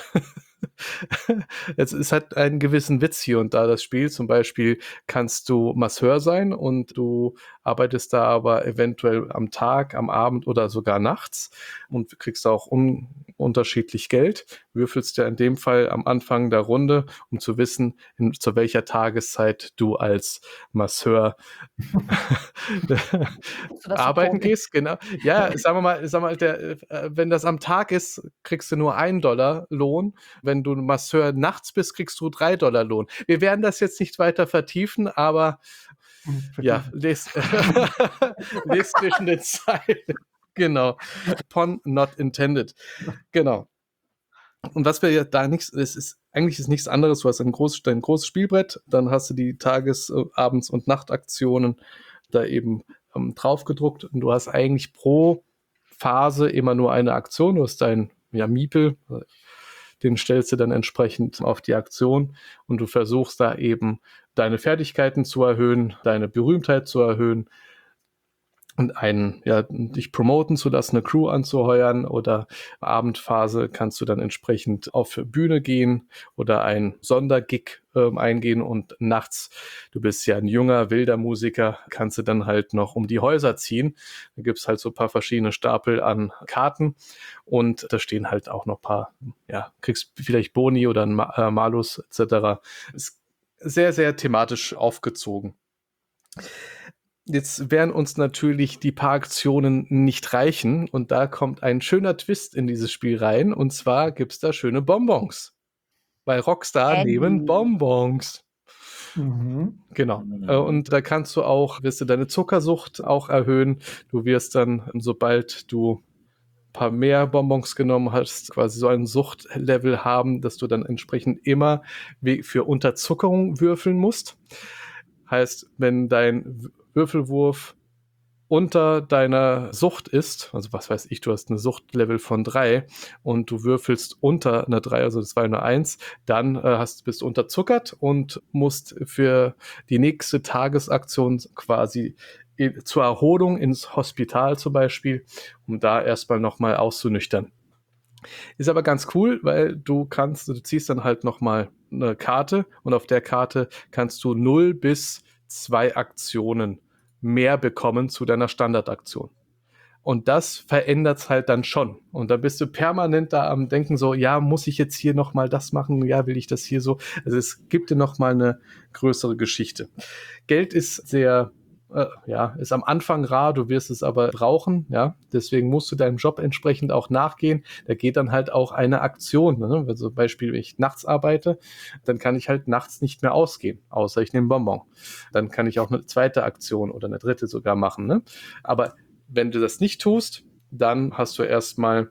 es hat einen gewissen Witz hier und da, das Spiel. Zum Beispiel kannst du Masseur sein und du arbeitest da aber eventuell am Tag, am Abend oder sogar nachts und kriegst auch unterschiedlich Geld. Würfelst ja in dem Fall am Anfang der Runde, um zu wissen, zu welcher Tageszeit du als Masseur arbeiten gehst. Genau. Ja, sagen wir mal, wenn das am Tag ist, kriegst du nur $1 Lohn. Wenn du Masseur nachts bist, kriegst du $3 Lohn. Wir werden das jetzt nicht weiter vertiefen, aber ja, lest zwischen den Zeilen. Genau. Pun not intended. Genau. Und was wir ja da eigentlich ist nichts anderes. Du hast dein großes Spielbrett, dann hast du die Tages-, Abends- und Nachtaktionen da eben drauf gedruckt und du hast eigentlich pro Phase immer nur eine Aktion. Du hast dein Miepel, den stellst du dann entsprechend auf die Aktion und du versuchst da eben deine Fertigkeiten zu erhöhen, deine Berühmtheit zu erhöhen und dich promoten zu lassen, eine Crew anzuheuern, oder Abendphase kannst du dann entsprechend auf Bühne gehen oder ein Sondergig eingehen, und nachts, du bist ja ein junger, wilder Musiker, kannst du dann halt noch um die Häuser ziehen. Da gibt's halt so ein paar verschiedene Stapel an Karten und da stehen halt auch noch ein paar, kriegst vielleicht Boni oder ein Malus etc. Ist sehr, sehr thematisch aufgezogen. Jetzt werden uns natürlich die paar Aktionen nicht reichen und da kommt ein schöner Twist in dieses Spiel rein, und zwar gibt's da schöne Bonbons. Weil Rockstar nehmen Bonbons. Mhm. Genau. Und da wirst du deine Zuckersucht auch erhöhen. Du wirst dann, sobald du ein paar mehr Bonbons genommen hast, quasi so ein Suchtlevel haben, dass du dann entsprechend immer für Unterzuckerung würfeln musst. Heißt, wenn dein Würfelwurf unter deiner Sucht ist, also was weiß ich, du hast eine Suchtlevel von 3 und du würfelst unter einer 3, also das war eine 1, dann bist du unterzuckert und musst für die nächste Tagesaktion quasi zur Erholung ins Hospital zum Beispiel, um da erstmal nochmal auszunüchtern. Ist aber ganz cool, weil du ziehst dann halt nochmal eine Karte und auf der Karte kannst du 0 bis 2 Aktionen mehr bekommen zu deiner Standardaktion. Und das verändert es halt dann schon. Und da bist du permanent da am Denken so, ja, muss ich jetzt hier nochmal das machen? Ja, will ich das hier so? Also es gibt dir nochmal eine größere Geschichte. Geld ist sehr, ist am Anfang rar, du wirst es aber brauchen, ja. Deswegen musst du deinem Job entsprechend auch nachgehen. Da geht dann halt auch eine Aktion, ne? Also zum Beispiel, wenn ich nachts arbeite, dann kann ich halt nachts nicht mehr ausgehen, außer ich nehme Bonbon. Dann kann ich auch eine zweite Aktion oder eine dritte sogar machen, ne? Aber wenn du das nicht tust, dann hast du erstmal,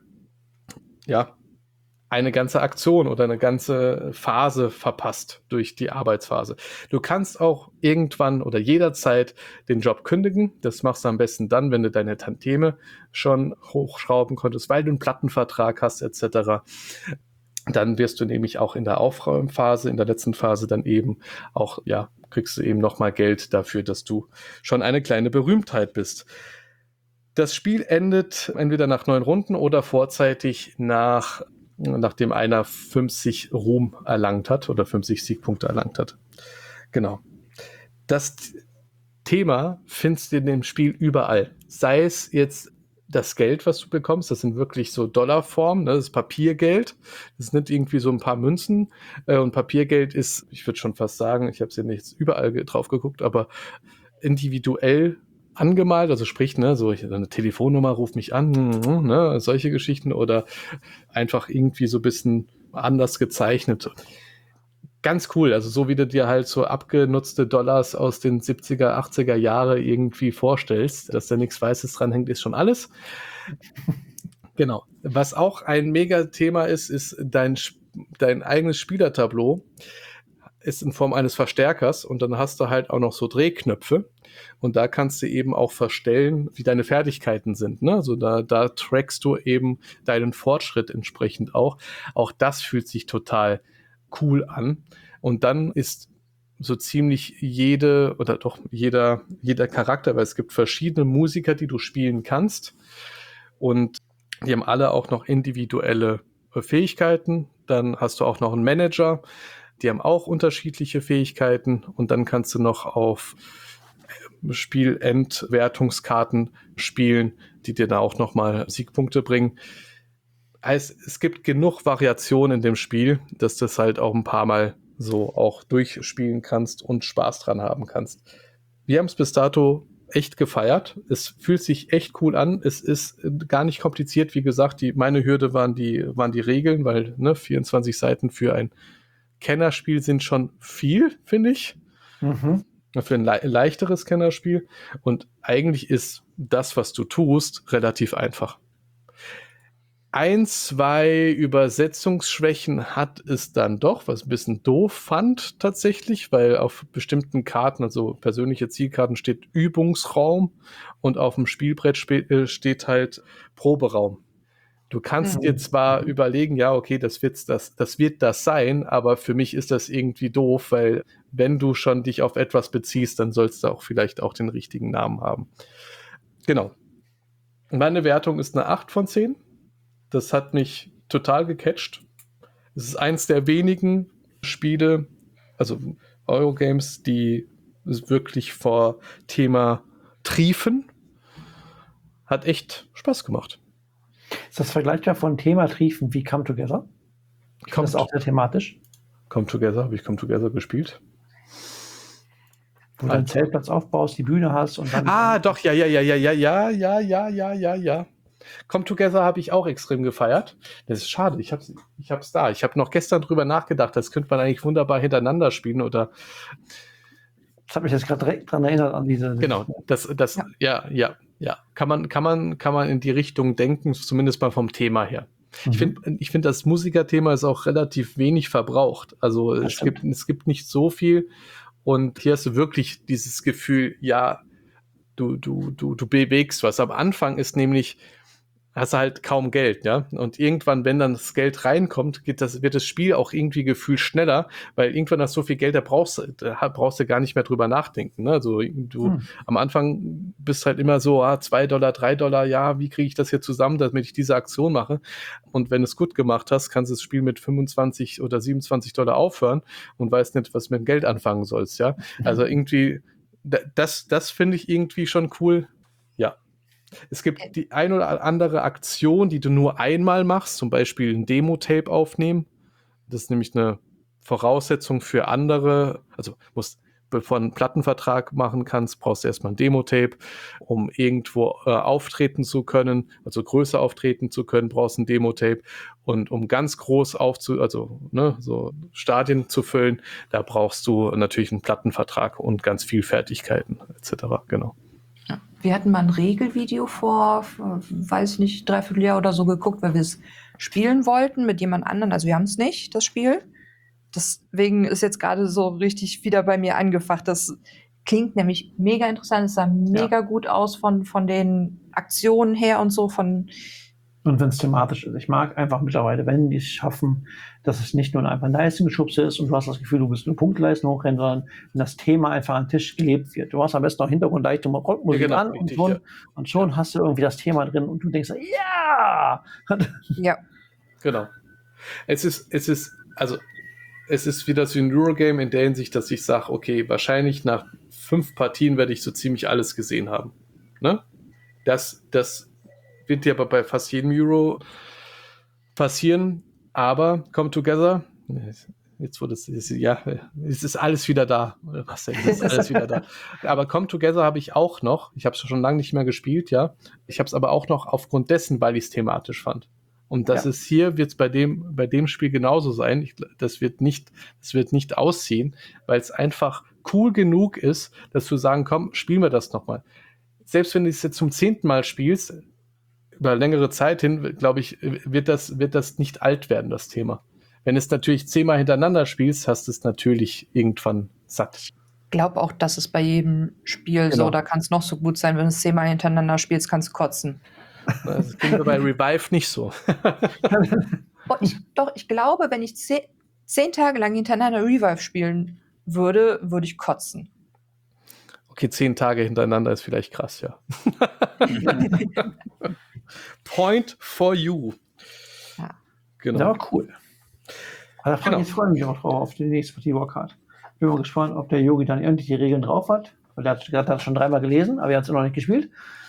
eine ganze Aktion oder eine ganze Phase verpasst durch die Arbeitsphase. Du kannst auch irgendwann oder jederzeit den Job kündigen. Das machst du am besten dann, wenn du deine Tantieme schon hochschrauben konntest, weil du einen Plattenvertrag hast etc. Dann wirst du nämlich auch in der Aufräumphase, in der letzten Phase dann eben auch, kriegst du eben nochmal Geld dafür, dass du schon eine kleine Berühmtheit bist. Das Spiel endet entweder nach 9 Runden oder vorzeitig nachdem einer 50 Ruhm erlangt hat oder 50 Siegpunkte erlangt hat. Genau. Das Thema findest du in dem Spiel überall. Sei es jetzt das Geld, was du bekommst, das sind wirklich so Dollarformen, ne? Das ist Papiergeld. Das sind nicht irgendwie so ein paar Münzen. Und Papiergeld ist, ich würde schon fast sagen, ich habe es ja nicht überall drauf geguckt, aber individuell angemalt, also sprich, ne, so eine Telefonnummer, ruf mich an, ne, solche Geschichten oder einfach irgendwie so ein bisschen anders gezeichnet. Ganz cool, also so wie du dir halt so abgenutzte Dollars aus den 70er, 80er Jahre irgendwie vorstellst, dass da nichts Weißes dran hängt, ist schon alles. Genau. Was auch ein Mega-Thema ist dein eigenes Spielertableau ist in Form eines Verstärkers und dann hast du halt auch noch so Drehknöpfe und da kannst du eben auch verstellen, wie deine Fertigkeiten sind, ne? Also da trackst du eben deinen Fortschritt entsprechend auch. Auch das fühlt sich total cool an und dann ist so ziemlich jeder Charakter, weil es gibt verschiedene Musiker, die du spielen kannst und die haben alle auch noch individuelle Fähigkeiten. Dann hast du auch noch einen Manager, die haben auch unterschiedliche Fähigkeiten und dann kannst du noch auf Spielendwertungskarten spielen, die dir da auch nochmal Siegpunkte bringen. Heißt, es gibt genug Variation in dem Spiel, dass du das halt auch ein paar Mal so auch durchspielen kannst und Spaß dran haben kannst. Wir haben es bis dato echt gefeiert. Es fühlt sich echt cool an. Es ist gar nicht kompliziert. Wie gesagt, meine Hürde waren die Regeln, weil 24 Seiten für ein Kennerspiel sind schon viel, finde ich. Mhm. Für ein leichteres Kennerspiel. Und eigentlich ist das, was du tust, relativ einfach. 1, 2 Übersetzungsschwächen hat es dann doch, was ein bisschen doof fand tatsächlich, weil auf bestimmten Karten, also persönliche Zielkarten, steht Übungsraum und auf dem Spielbrett steht halt Proberaum. Du kannst dir zwar überlegen, ja, okay, das wird das sein, aber für mich ist das irgendwie doof, weil wenn du schon dich auf etwas beziehst, dann sollst du auch vielleicht auch den richtigen Namen haben. Genau. Meine Wertung ist eine 8 von 10. Das hat mich total gecatcht. Es ist eins der wenigen Spiele, also Eurogames, die wirklich vor Thema triefen. Hat echt Spaß gemacht. Ist das vergleichbar von Thema Triefen wie Come Together? Ich finde das auch sehr thematisch. Come Together, habe ich Come Together gespielt. Wo du einen Zeltplatz aufbaust, die Bühne hast und dann... Doch, ja. Come Together habe ich auch extrem gefeiert. Das ist schade, ich hab's da. Ich habe noch gestern drüber nachgedacht, das könnte man eigentlich wunderbar hintereinander spielen oder... Das hat mich jetzt gerade direkt daran erinnert an diese... Genau, ja. Kann man in die Richtung denken, zumindest mal vom Thema her. Ich finde, das Musikerthema ist auch relativ wenig verbraucht. Also es gibt nicht so viel und hier hast du wirklich dieses Gefühl, ja, du bewegst was. Am Anfang ist nämlich, hast du halt kaum Geld, ja. Und irgendwann, wenn dann das Geld reinkommt, wird das Spiel auch irgendwie gefühlt schneller, weil irgendwann hast du so viel Geld, da brauchst du gar nicht mehr drüber nachdenken. Ne? Also am Anfang bist halt immer so, $2, $3, ja, wie kriege ich das hier zusammen, damit ich diese Aktion mache? Und wenn du es gut gemacht hast, kannst du das Spiel mit 25 oder $27 aufhören und weißt nicht, was mit dem Geld anfangen sollst, ja. Also irgendwie, das finde ich irgendwie schon cool. Ja. Es gibt die ein oder andere Aktion, die du nur einmal machst, zum Beispiel ein Demo-Tape aufnehmen. Das ist nämlich eine Voraussetzung für andere, also bevor du einen Plattenvertrag machen kannst, brauchst du erstmal ein Demo-Tape, um irgendwo auftreten zu können, also größer auftreten zu können, brauchst ein Demo-Tape, und um ganz groß so Stadien zu füllen, da brauchst du natürlich einen Plattenvertrag und ganz viel Fertigkeiten etc. Genau. Ja. Wir hatten mal ein Regelvideo vor, weiß nicht, 3/4 Jahr oder so geguckt, weil wir es spielen wollten mit jemand anderem. Also wir haben es nicht, das Spiel. Deswegen ist jetzt gerade so richtig wieder bei mir angefacht. Das klingt nämlich mega interessant. Es sah mega gut aus von den Aktionen her und so. Und wenn es thematisch ist. Ich mag einfach mittlerweile, wenn die es schaffen, dass es nicht nur einfach ein Leistungsschubse ist und du hast das Gefühl, du bist eine Punktleistung hochrennen, sondern wenn das Thema einfach am Tisch gelebt wird. Du hast am besten noch Hintergrund leichte Rockmusik an richtig, und schon hast du irgendwie das Thema drin und du denkst, ja! Ja. Genau. Es ist wieder so ein Eurogame in der Hinsicht, dass ich sage, okay, wahrscheinlich nach 5 Partien werde ich so ziemlich alles gesehen haben. Ne? Das wird ja aber bei fast jedem Euro passieren, aber Come Together, jetzt wurde es ist alles wieder da. Was denn? Es ist alles wieder da. Aber Come Together habe ich auch noch, ich habe es schon lange nicht mehr gespielt, ja. Ich habe es aber auch noch aufgrund dessen, weil ich es thematisch fand. Und das ist hier, wird es bei dem Spiel genauso sein. Das wird nicht ausziehen, weil es einfach cool genug ist, dass du sagen, komm, spielen wir das nochmal. Selbst wenn du es jetzt zum 10. Mal spielst, über längere Zeit hin, glaube ich, wird das nicht alt werden, das Thema. Wenn es natürlich 10 Mal hintereinander spielst, hast du es natürlich irgendwann satt. Ich glaube auch, das ist bei jedem Spiel so. Da kann es noch so gut sein, wenn du es 10 Mal hintereinander spielst, kannst du kotzen. Das ging mir bei Revive nicht so. Ich glaube, wenn ich 10 Tage lang hintereinander Revive spielen würde, würde ich kotzen. Okay, 10 Tage hintereinander ist vielleicht krass, ja. Point for you. Ja. Genau. Ja, cool. Also ich freue mich auch drauf auf die nächste Partie Warcard. Bin mal gespannt, ob der Yogi dann endlich die Regeln drauf hat. Weil der hat das schon 3-mal gelesen, aber er hat es noch nicht gespielt.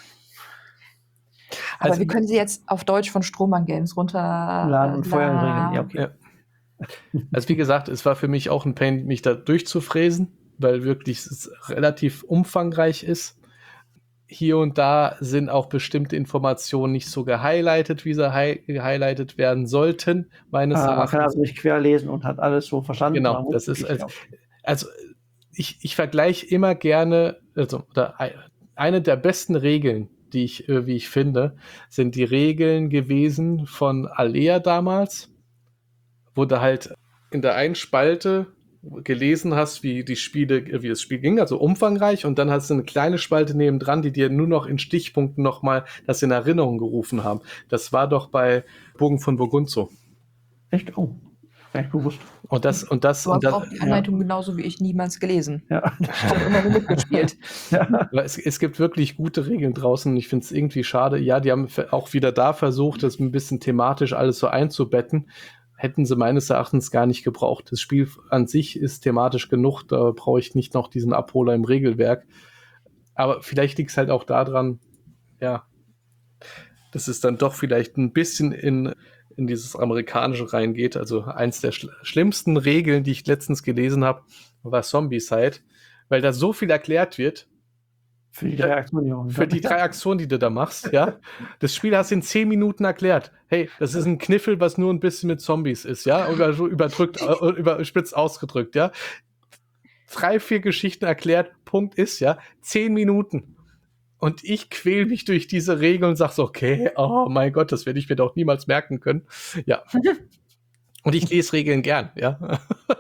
Aber wir können sie jetzt auf Deutsch von Strohmann Games runterladen und vorher regeln. Ja, okay. Ja. Also wie gesagt, es war für mich auch ein Pain, mich da durchzufräsen, weil wirklich es relativ umfangreich ist. Hier und da sind auch bestimmte Informationen nicht so gehighlightet, wie sie gehighlightet werden sollten, meines Erachtens. Man kann also nicht querlesen und hat alles so verstanden. Genau, das ist also ich vergleiche immer gerne, eine der besten Regeln, die wie ich finde, sind die Regeln gewesen von Alea damals, wo du halt in der einen Spalte gelesen hast, wie das Spiel ging, also umfangreich, und dann hast du eine kleine Spalte nebendran, die dir nur noch in Stichpunkten nochmal das in Erinnerung gerufen haben. Das war doch bei Bogen von Burgund so. Echt? Oh, echt bewusst. Du hast auch die Anleitung genauso wie ich niemals gelesen. Ja. Ich habe immer nur mitgespielt. Ja. Es gibt wirklich gute Regeln draußen. Ich finde es irgendwie schade. Ja, die haben auch wieder da versucht, das ein bisschen thematisch alles so einzubetten. Hätten sie meines Erachtens gar nicht gebraucht. Das Spiel an sich ist thematisch genug, da brauche ich nicht noch diesen Abholer im Regelwerk. Aber vielleicht liegt es halt auch daran, ja, dass es dann doch vielleicht ein bisschen in dieses Amerikanische reingeht. Also eins der schlimmsten Regeln, die ich letztens gelesen habe, war Zombicide, weil da so viel erklärt wird. Für die 3 Aktionen. Für die 3 Aktionen, die du da machst, ja. Das Spiel hast du in 10 Minuten erklärt. Hey, das ist ein Kniffel, was nur ein bisschen mit Zombies ist, ja. Überspitzt ausgedrückt, ja. 3, 4 Geschichten erklärt, Punkt ist, ja. 10 Minuten. Und ich quäl mich durch diese Regeln und sag so, okay, oh mein Gott, das werde ich mir doch niemals merken können. Ja. Und ich lese Regeln gern, ja.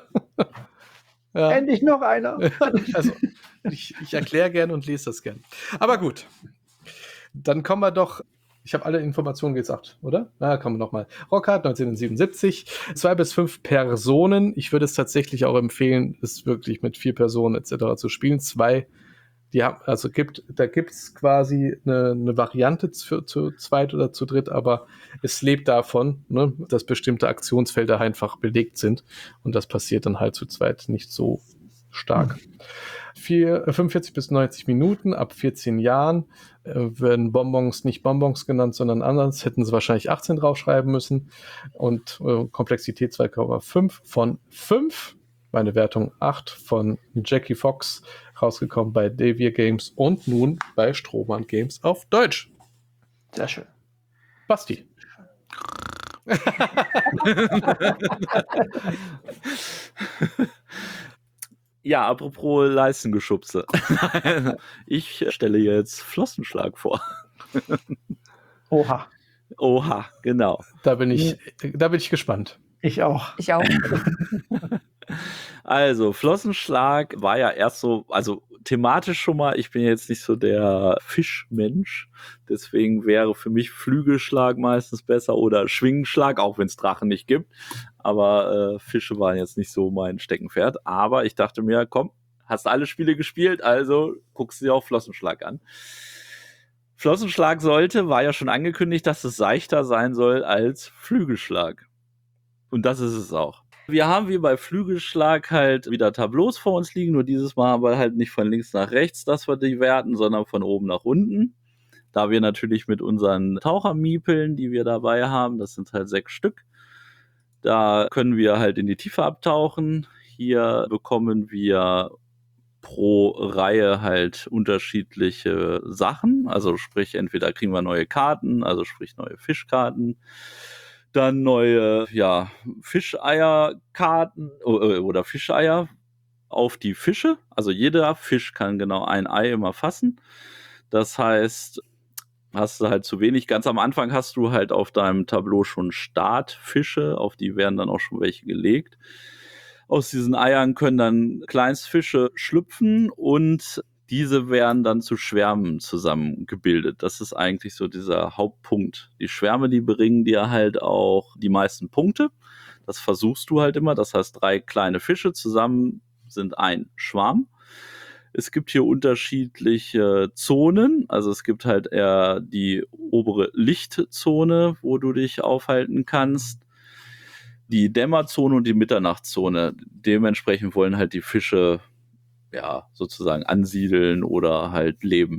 Ja. Endlich noch einer. Also, ich erkläre gern und lese das gern. Aber gut. Dann kommen wir doch. Ich habe alle Informationen gesagt, oder? Na, kommen wir nochmal. Rockhard 1977. 2 bis 5 Personen. Ich würde es tatsächlich auch empfehlen, es wirklich mit 4 Personen etc. zu spielen. 2, da gibt es quasi eine Variante zu zweit oder zu dritt, aber es lebt davon, ne, dass bestimmte Aktionsfelder einfach belegt sind. Und das passiert dann halt zu zweit nicht so Stark. 45 bis 90 Minuten, ab 14 Jahren werden Bonbons nicht Bonbons genannt, sondern anders. Hätten sie wahrscheinlich 18 draufschreiben müssen. Und Komplexität 2,5 von 5. Meine Wertung 8 von Jackie Fox, rausgekommen bei Devir Games und nun bei Strohmann Games auf Deutsch. Sehr schön. Basti. Ja, apropos Leistengeschubse. Ich stelle jetzt Flossenschlag vor. Oha. Oha, genau. Da bin ich gespannt. Ich auch. Ich auch. Also, Flossenschlag war ja erst so, also thematisch schon mal, ich bin jetzt nicht so der Fischmensch, deswegen wäre für mich Flügelschlag meistens besser oder Schwingenschlag, auch wenn es Drachen nicht gibt. Aber Fische waren jetzt nicht so mein Steckenpferd. Aber ich dachte mir, komm, hast alle Spiele gespielt, also guckst du dir auch Flossenschlag an. Flossenschlag war ja schon angekündigt, dass es seichter sein soll als Flügelschlag. Und das ist es auch. Wir haben wie bei Flügelschlag halt wieder Tableaus vor uns liegen, nur dieses Mal aber halt nicht von links nach rechts, dass wir die werten, sondern von oben nach unten. Da wir natürlich mit unseren Tauchermiepeln, die wir dabei haben, das sind halt 6 Stück, da können wir halt in die Tiefe abtauchen. Hier bekommen wir pro Reihe halt unterschiedliche Sachen. Also sprich, entweder kriegen wir neue Karten, also sprich neue Fischkarten, dann neue Fischeierkarten oder Fischeier auf die Fische. Also jeder Fisch kann genau ein Ei immer fassen. Das heißt, hast du halt zu wenig. Ganz am Anfang hast du halt auf deinem Tableau schon Startfische, auf die werden dann auch schon welche gelegt. Aus diesen Eiern können dann Kleinstfische schlüpfen und diese werden dann zu Schwärmen zusammengebildet. Das ist eigentlich so dieser Hauptpunkt. Die Schwärme, die bringen dir halt auch die meisten Punkte. Das versuchst du halt immer. Das heißt, 3 kleine Fische zusammen sind ein Schwarm. Es gibt hier unterschiedliche Zonen. Also es gibt halt eher die obere Lichtzone, wo du dich aufhalten kannst. Die Dämmerzone und die Mitternachtszone. Dementsprechend wollen halt die Fische sozusagen ansiedeln oder halt leben.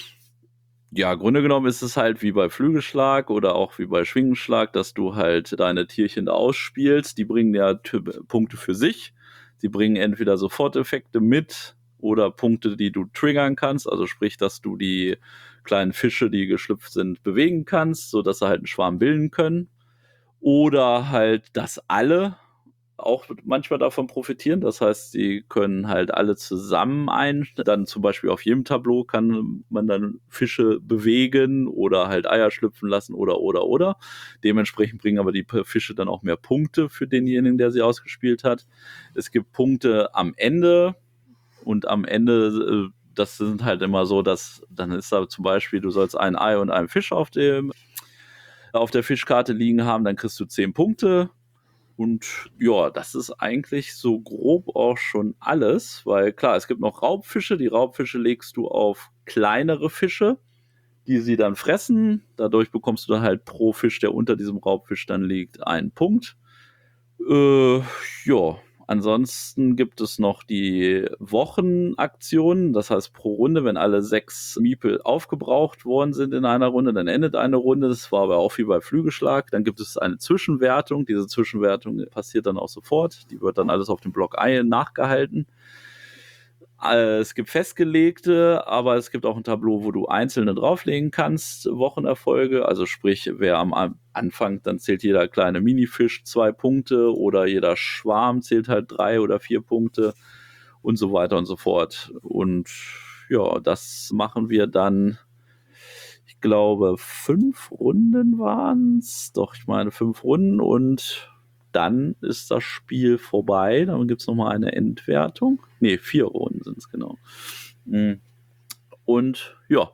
Ja, Grunde genommen ist es halt wie bei Flügelschlag oder auch wie bei Schwingenschlag, dass du halt deine Tierchen da ausspielst. Die bringen ja Punkte für sich. Sie bringen entweder Soforteffekte mit oder Punkte, die du triggern kannst. Also sprich, dass du die kleinen Fische, die geschlüpft sind, bewegen kannst, sodass sie halt einen Schwarm bilden können. Oder halt, dass alle auch manchmal davon profitieren. Das heißt, sie können halt alle zusammen dann zum Beispiel auf jedem Tableau kann man dann Fische bewegen oder halt Eier schlüpfen lassen oder. Dementsprechend bringen aber die Fische dann auch mehr Punkte für denjenigen, der sie ausgespielt hat. Es gibt Punkte am Ende und am Ende, das sind halt immer so, dass dann ist da zum Beispiel, du sollst ein Ei und einen Fisch auf der Fischkarte liegen haben, dann kriegst du 10 Punkte. Und ja, das ist eigentlich so grob auch schon alles, weil klar, es gibt noch Raubfische. Die Raubfische legst du auf kleinere Fische, die sie dann fressen. Dadurch bekommst du dann halt pro Fisch, der unter diesem Raubfisch dann liegt, einen Punkt. Ansonsten gibt es noch die Wochenaktionen. Das heißt, pro Runde, wenn alle 6 Miepel aufgebraucht worden sind in einer Runde, dann endet eine Runde. Das war aber auch wie bei Flügelschlag. Dann gibt es eine Zwischenwertung. Diese Zwischenwertung passiert dann auch sofort. Die wird dann alles auf dem Block Ei nachgehalten. Es gibt festgelegte, aber es gibt auch ein Tableau, wo du einzelne drauflegen kannst, Wochenerfolge. Also sprich, wer am Anfang, dann zählt jeder kleine Minifisch 2 Punkte oder jeder Schwarm zählt halt 3 oder 4 Punkte und so weiter und so fort. Und ja, das machen wir dann, ich glaube, 5 Runden waren es. Doch, ich meine 5 Runden und dann ist das Spiel vorbei. Dann gibt es nochmal eine Endwertung. 4 Runden sind es genau. Und ja,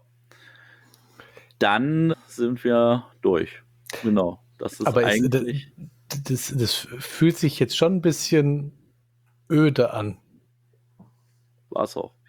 dann sind wir durch. Genau. Das ist Aber eigentlich. Das fühlt sich jetzt schon ein bisschen öde an. War es auch.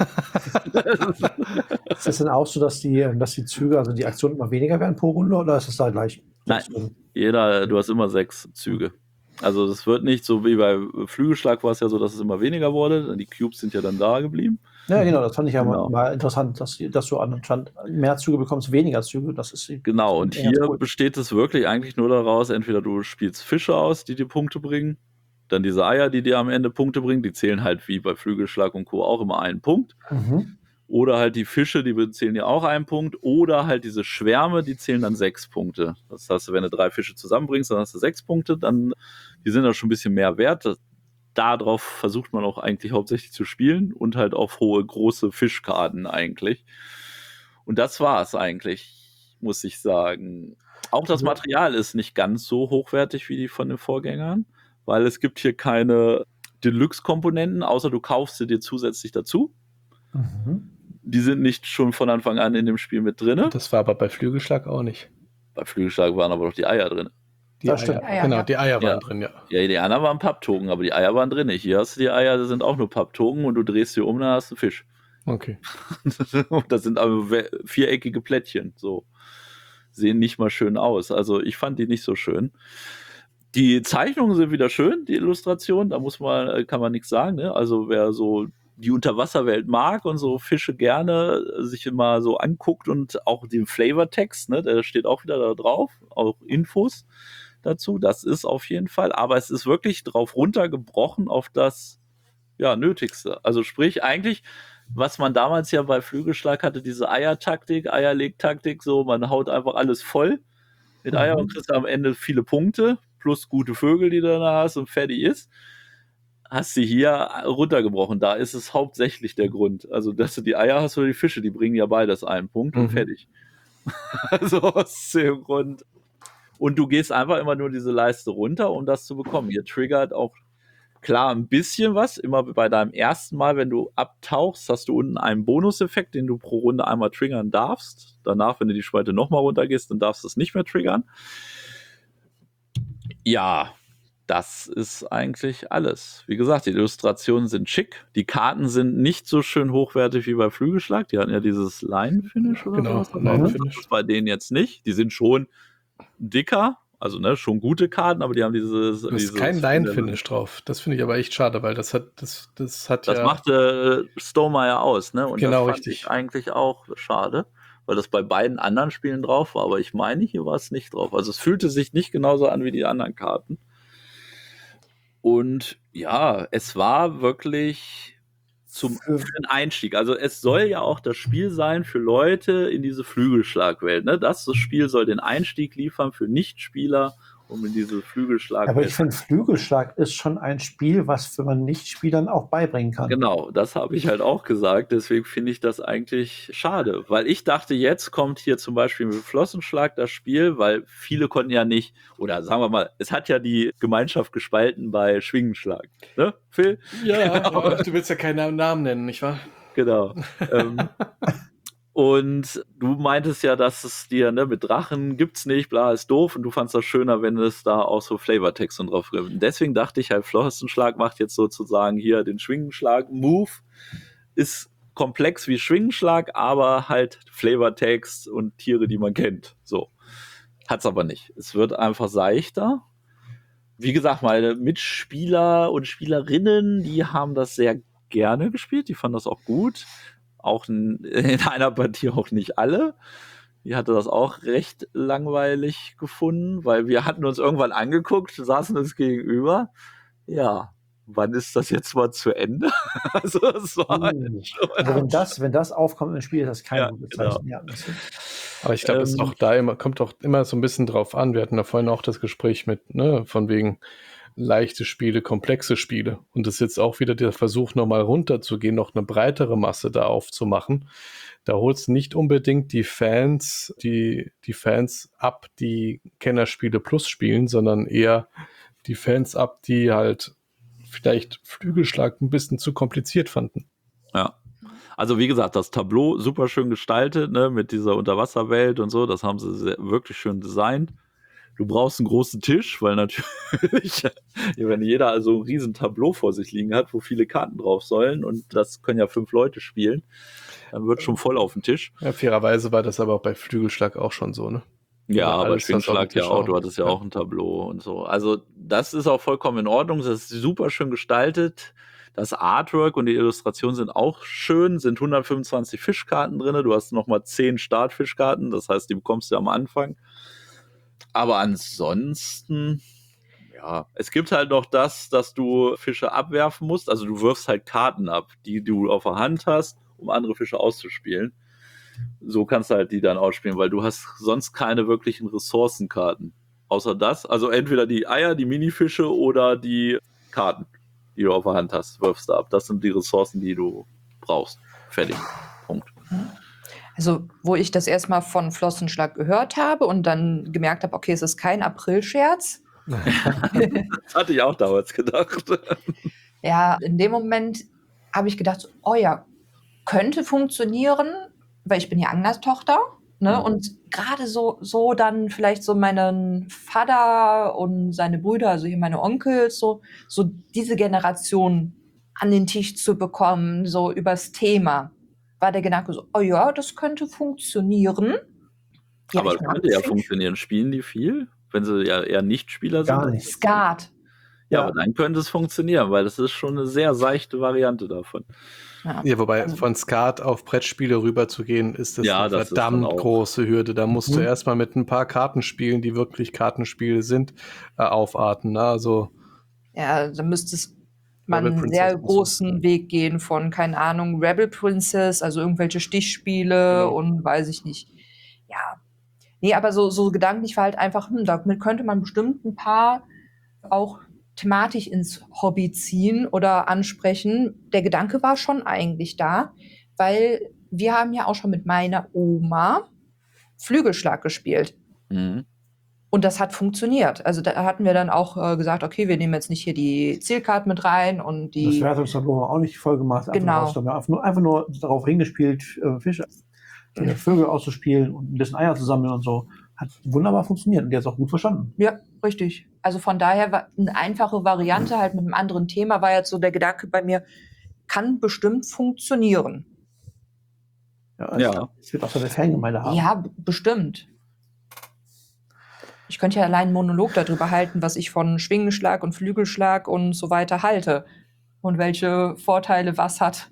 Ist das denn auch so, dass die Züge, also die Aktionen immer weniger werden pro Runde oder ist es da gleich? Nein, du hast immer 6 Züge. Also das wird nicht so wie bei Flügelschlag, war es ja so, dass es immer weniger wurde. Die Cubes sind ja dann da geblieben. Ja, genau, das fand ich ja Genau. mal interessant, dass du anscheinend mehr Züge bekommst, weniger Züge. Das ist Genau, und ganz hier cool. besteht es wirklich eigentlich nur daraus, entweder du spielst Fische aus, die dir Punkte bringen, dann diese Eier, die dir am Ende Punkte bringen, die zählen halt wie bei Flügelschlag und Co. auch immer einen Punkt. Mhm. Oder halt die Fische, die zählen ja auch einen Punkt. Oder halt diese Schwärme, die zählen dann 6 Punkte. Das heißt, wenn du 3 Fische zusammenbringst, dann hast du 6 Punkte. Die sind dann schon ein bisschen mehr wert. Darauf versucht man auch eigentlich hauptsächlich zu spielen und halt auf hohe, große Fischkarten eigentlich. Und das war es eigentlich, muss ich sagen. Auch das Material ist nicht ganz so hochwertig wie die von den Vorgängern, weil es gibt hier keine Deluxe-Komponenten, außer du kaufst sie dir zusätzlich dazu. Mhm. Die sind nicht schon von Anfang an in dem Spiel mit drin. Das war aber bei Flügelschlag auch nicht. Bei Flügelschlag waren aber doch die Eier drin. Die Das Eier, stimmt. Ja, genau, ja. die Eier waren Ja. drin, ja. Ja, die anderen waren Papptoken, aber die Eier waren drin. Hier hast du die Eier, das sind auch nur Papptoken und du drehst sie um, dann hast du einen Fisch. Okay. Und das sind aber viereckige Plättchen. So. Sehen nicht mal schön aus. Also ich fand die nicht so schön. Die Zeichnungen sind wieder schön, die Illustrationen, kann man nichts sagen. Ne? Also wer so die Unterwasserwelt mag und so Fische gerne sich immer so anguckt und auch den Flavortext, ne, der steht auch wieder da drauf, auch Infos dazu, das ist auf jeden Fall, aber es ist wirklich drauf runtergebrochen auf das Nötigste. Also sprich eigentlich, was man damals ja bei Flügelschlag hatte, diese Eiertaktik, Eierlegtaktik, so man haut einfach alles voll mit Eier und kriegst am Ende viele Punkte, plus gute Vögel, die du da hast und fertig ist. Hast du hier runtergebrochen. Da ist es hauptsächlich der Grund. Also, dass du die Eier hast oder die Fische, die bringen ja beides einen Punkt und fertig. Also aus dem Grund. Und du gehst einfach immer nur diese Leiste runter, um das zu bekommen. Ihr triggert auch klar ein bisschen was. Immer bei deinem ersten Mal, wenn du abtauchst, hast du unten einen Bonuseffekt, den du pro Runde einmal triggern darfst. Danach, wenn du die Spalte nochmal runtergehst, dann darfst du es nicht mehr triggern. Ja, das ist eigentlich alles. Wie gesagt, die Illustrationen sind schick. Die Karten sind nicht so schön hochwertig wie bei Flügelschlag. Die hatten ja dieses Line-Finish oder Genau, sowas. Line-Finish. Das ist bei denen jetzt nicht. Die sind schon dicker, also ne, schon gute Karten, aber die haben dieses. Da ist kein Line-Finish drauf. Das finde ich aber echt schade, weil das hat Das machte Stonemeyer aus, ne? Und Genau, das fand richtig. ich eigentlich auch schade, weil das bei beiden anderen Spielen drauf war. Aber ich meine, hier war es nicht drauf. Also es fühlte sich nicht genauso an wie die anderen Karten. Und ja, es war wirklich für den Einstieg. Also es soll ja auch das Spiel sein für Leute in diese Flügelschlagwelt. Ne? Das Spiel soll den Einstieg liefern für Nichtspieler, um in diese Flügelschlagwelt. Aber ich finde, Flügelschlag ist schon ein Spiel, was man Nichtspielern auch beibringen kann. Genau, das habe ich halt auch gesagt. Deswegen finde ich das eigentlich schade. Weil ich dachte, jetzt kommt hier zum Beispiel mit Flossenschlag das Spiel, weil viele konnten ja nicht, oder sagen wir mal, es hat ja die Gemeinschaft gespalten bei Schwingenschlag. Ne, Phil? Ja, aber du willst ja keinen Namen nennen, nicht wahr? Genau. Und du meintest ja, dass es dir, ne, mit Drachen gibt's nicht, bla, ist doof. Und du fandst das schöner, wenn es da auch so Flavortext drauf gibt. Und deswegen dachte ich halt, Flossenschlag macht jetzt sozusagen hier den Schwingenschlag-Move. Ist komplex wie Schwingenschlag, aber halt Flavortext und Tiere, die man kennt. So. Hat's aber nicht. Es wird einfach seichter. Wie gesagt, meine Mitspieler und Spielerinnen, die haben das sehr gerne gespielt. Die fanden das auch gut. Auch in einer Partie auch nicht alle. Die hatte das auch recht langweilig gefunden, weil wir hatten uns irgendwann angeguckt, saßen uns gegenüber. Ja, wann ist das jetzt mal zu Ende? Also das war Also wenn das aufkommt im Spiel, ist das kein gutes Zeichen. Genau. Ja, aber ich glaube, es kommt auch immer so ein bisschen drauf an. Wir hatten da vorhin auch das Gespräch mit, ne, von wegen leichte Spiele, komplexe Spiele. Und das ist jetzt auch wieder der Versuch, nochmal runterzugehen, noch eine breitere Masse da aufzumachen. Da holst du nicht unbedingt die Fans ab, die Kennerspiele Plus spielen, sondern eher die Fans ab, die halt vielleicht Flügelschlag ein bisschen zu kompliziert fanden. Ja. Also wie gesagt, das Tableau super schön gestaltet, ne, mit dieser Unterwasserwelt und so, das haben sie wirklich schön designt. Du brauchst einen großen Tisch, weil natürlich, wenn jeder also ein riesen Tableau vor sich liegen hat, wo viele Karten drauf sollen und das können ja 5 Leute spielen, dann wird schon voll auf den Tisch. Ja, fairerweise war das aber auch bei Flügelschlag auch schon so, ne? Ja, Oder aber alles, was auf dem Schwingschlag ja Tisch auch, du auch- hattest ja ja. auch ein Tableau und so. Also das ist auch vollkommen in Ordnung, das ist super schön gestaltet. Das Artwork und die Illustration sind auch schön, sind 125 Fischkarten drin, du hast nochmal 10 Startfischkarten, das heißt, die bekommst du am Anfang. Aber ansonsten, ja, es gibt halt noch das, dass du Fische abwerfen musst, also du wirfst halt Karten ab, die du auf der Hand hast, um andere Fische auszuspielen. So kannst du halt die dann ausspielen, weil du hast sonst keine wirklichen Ressourcenkarten. Außer das, also entweder die Eier, die Minifische oder die Karten, die du auf der Hand hast, wirfst du ab. Das sind die Ressourcen, die du brauchst. Fertig. Punkt. Also, wo ich das erstmal von Flossenschlag gehört habe und dann gemerkt habe, okay, es ist kein Aprilscherz. Das hatte ich auch damals gedacht. Ja, in dem Moment habe ich gedacht, so, oh ja, könnte funktionieren, weil ich bin ja Anglertochter. Ne? Mhm. Und gerade so dann vielleicht so meinen Vater und seine Brüder, also hier meine Onkels, so diese Generation an den Tisch zu bekommen, so übers Thema, war der Gedanke so, oh ja, das könnte funktionieren. Ja, Aber ich das mag könnte ja Fisch. funktionieren. Spielen die viel? Wenn sie ja eher Nicht-Spieler sind? Gar nicht. Skat. Ja, Ja. aber dann könnte es funktionieren, weil das ist schon eine sehr seichte Variante davon. Ja. Ja, wobei Also- von Skat auf Brettspiele rüber zu gehen, ist das Ja, eine das ist verdammt dann auch- große Hürde. Da musst du Mhm. erstmal mit ein paar Kartenspielen, die wirklich Kartenspiele sind, aufarten. Ne? Also Ja, da müsste man Rebel einen Princess sehr und so. großen Weg gehen von, keine Ahnung, Rebel Princess, also irgendwelche Stichspiele Genau. und weiß ich nicht. Ja. Nee, aber so gedanklich war halt einfach, damit könnte man bestimmt ein paar auch thematisch ins Hobby ziehen oder ansprechen. Der Gedanke war schon eigentlich da, weil wir haben ja auch schon mit meiner Oma Flügelschlag gespielt. Mhm. Und das hat funktioniert. Also da hatten wir dann auch gesagt, okay, wir nehmen jetzt nicht hier die Zielkarten mit rein und Das die. Wertungstableau haben wir auch nicht voll gemacht. Genau. Einfach nur darauf hingespielt, Fische, Vögel auszuspielen und ein bisschen Eier zu sammeln und so. Hat wunderbar funktioniert und der ist auch gut verstanden. Ja, richtig. Also von daher war eine einfache Variante halt mit einem anderen Thema, war jetzt so der Gedanke bei mir, kann bestimmt funktionieren. Ja. Es wird auch so eine Fangemeinde haben. Ja, bestimmt. Ich könnte ja allein einen Monolog darüber halten, was ich von Schwingenschlag und Flügelschlag und so weiter halte. Und welche Vorteile was hat.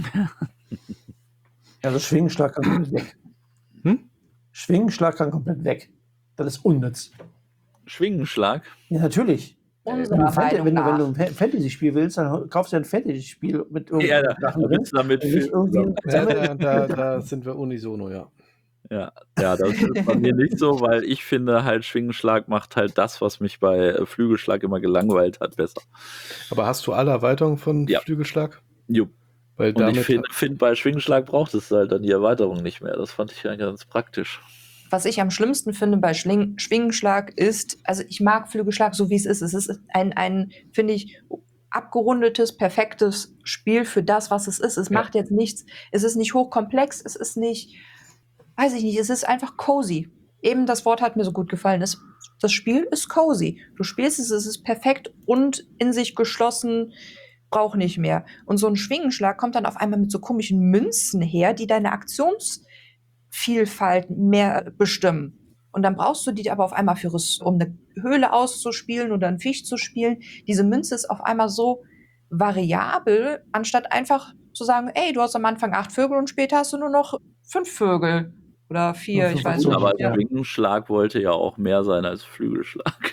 Also Schwingenschlag kann komplett weg. Schwingenschlag kann komplett weg. Das ist unnütz. Schwingenschlag. Ja, natürlich. Unserer Meinung Wenn du nach. ein Fantasy-Spiel willst, dann kaufst du ein Fantasy-Spiel mit Ja, irgendwelchen da Sachen drin. willst du damit Und nicht viel irgendwie Ja, da sind wir unisono, ja. Ja, das ist bei mir nicht so, weil ich finde halt, Schwingenschlag macht halt das, was mich bei Flügelschlag immer gelangweilt hat, besser. Aber hast du alle Erweiterungen von Ja. Flügelschlag? Jupp. Weil Und ich damit finde, bei Schwingenschlag braucht es halt dann die Erweiterung nicht mehr. Das fand ich ja ganz praktisch. Was ich am schlimmsten finde bei Schwingenschlag ist, also ich mag Flügelschlag so wie es ist. Es ist ein finde ich, abgerundetes, perfektes Spiel für das, was es ist. Es macht jetzt nichts, es ist nicht hochkomplex, es ist nicht, weiß ich nicht, es ist einfach cozy. Eben das Wort hat mir so gut gefallen. Das Spiel ist cozy. Du spielst es ist perfekt und in sich geschlossen, braucht nicht mehr. Und so ein Schwingenschlag kommt dann auf einmal mit so komischen Münzen her, die deine Aktionsvielfalt mehr bestimmen. Und dann brauchst du die aber auf einmal um eine Höhle auszuspielen oder einen Fisch zu spielen. Diese Münze ist auf einmal so variabel, anstatt einfach zu sagen, ey, du hast am Anfang 8 Vögel und später hast du nur noch 5 Vögel. Oder 4, Ja, ich 5 weiß Vögel, nicht. Aber ja. Schwingenschlag wollte ja auch mehr sein als Flügelschlag.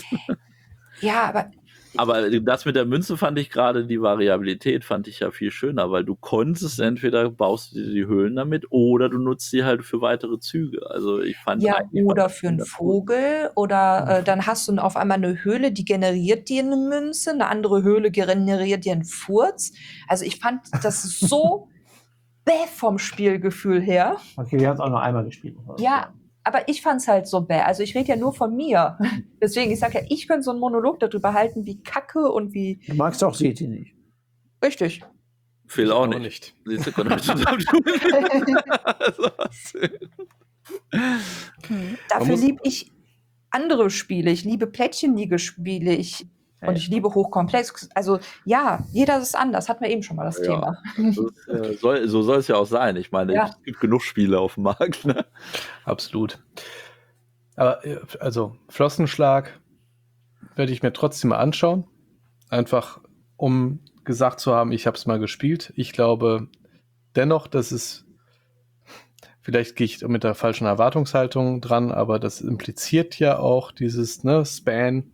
Ja, aber Aber das mit der Münze fand ich gerade, die Variabilität fand ich ja viel schöner, weil du konntest entweder baust du dir die Höhlen damit oder du nutzt sie halt für weitere Züge. Also ich fand ja, eigentlich oder fand das für einen ganz gut. Vogel oder dann hast du auf einmal eine Höhle, die generiert dir eine Münze, eine andere Höhle generiert dir einen Furz. Also ich fand das so bäh vom Spielgefühl her. Okay, wir haben es auch noch einmal gespielt. Ja, aber ich fand's halt so bäh. Also ich rede ja nur von mir. Deswegen, ich sage ja, ich könnte so einen Monolog darüber halten, wie kacke und wie Du magst auch City nicht. richtig. Phil auch nicht. Siehst du, konnte ich zusammen tun. Also, was? Dafür muss- liebe ich andere Spiele. Ich liebe Plättchenliege-Spiele. Und ich liebe hochkomplex. Also ja, jeder ist anders. Hatten wir eben schon mal das Ja. Thema. So soll es ja auch sein. Ich meine, Ja. es gibt genug Spiele auf dem Markt. Ne? absolut. Aber also Flossenschlag werde ich mir trotzdem mal anschauen. Einfach, um gesagt zu haben, ich habe es mal gespielt. Ich glaube dennoch, dass es, vielleicht gehe ich mit der falschen Erwartungshaltung dran, aber das impliziert ja auch dieses Span.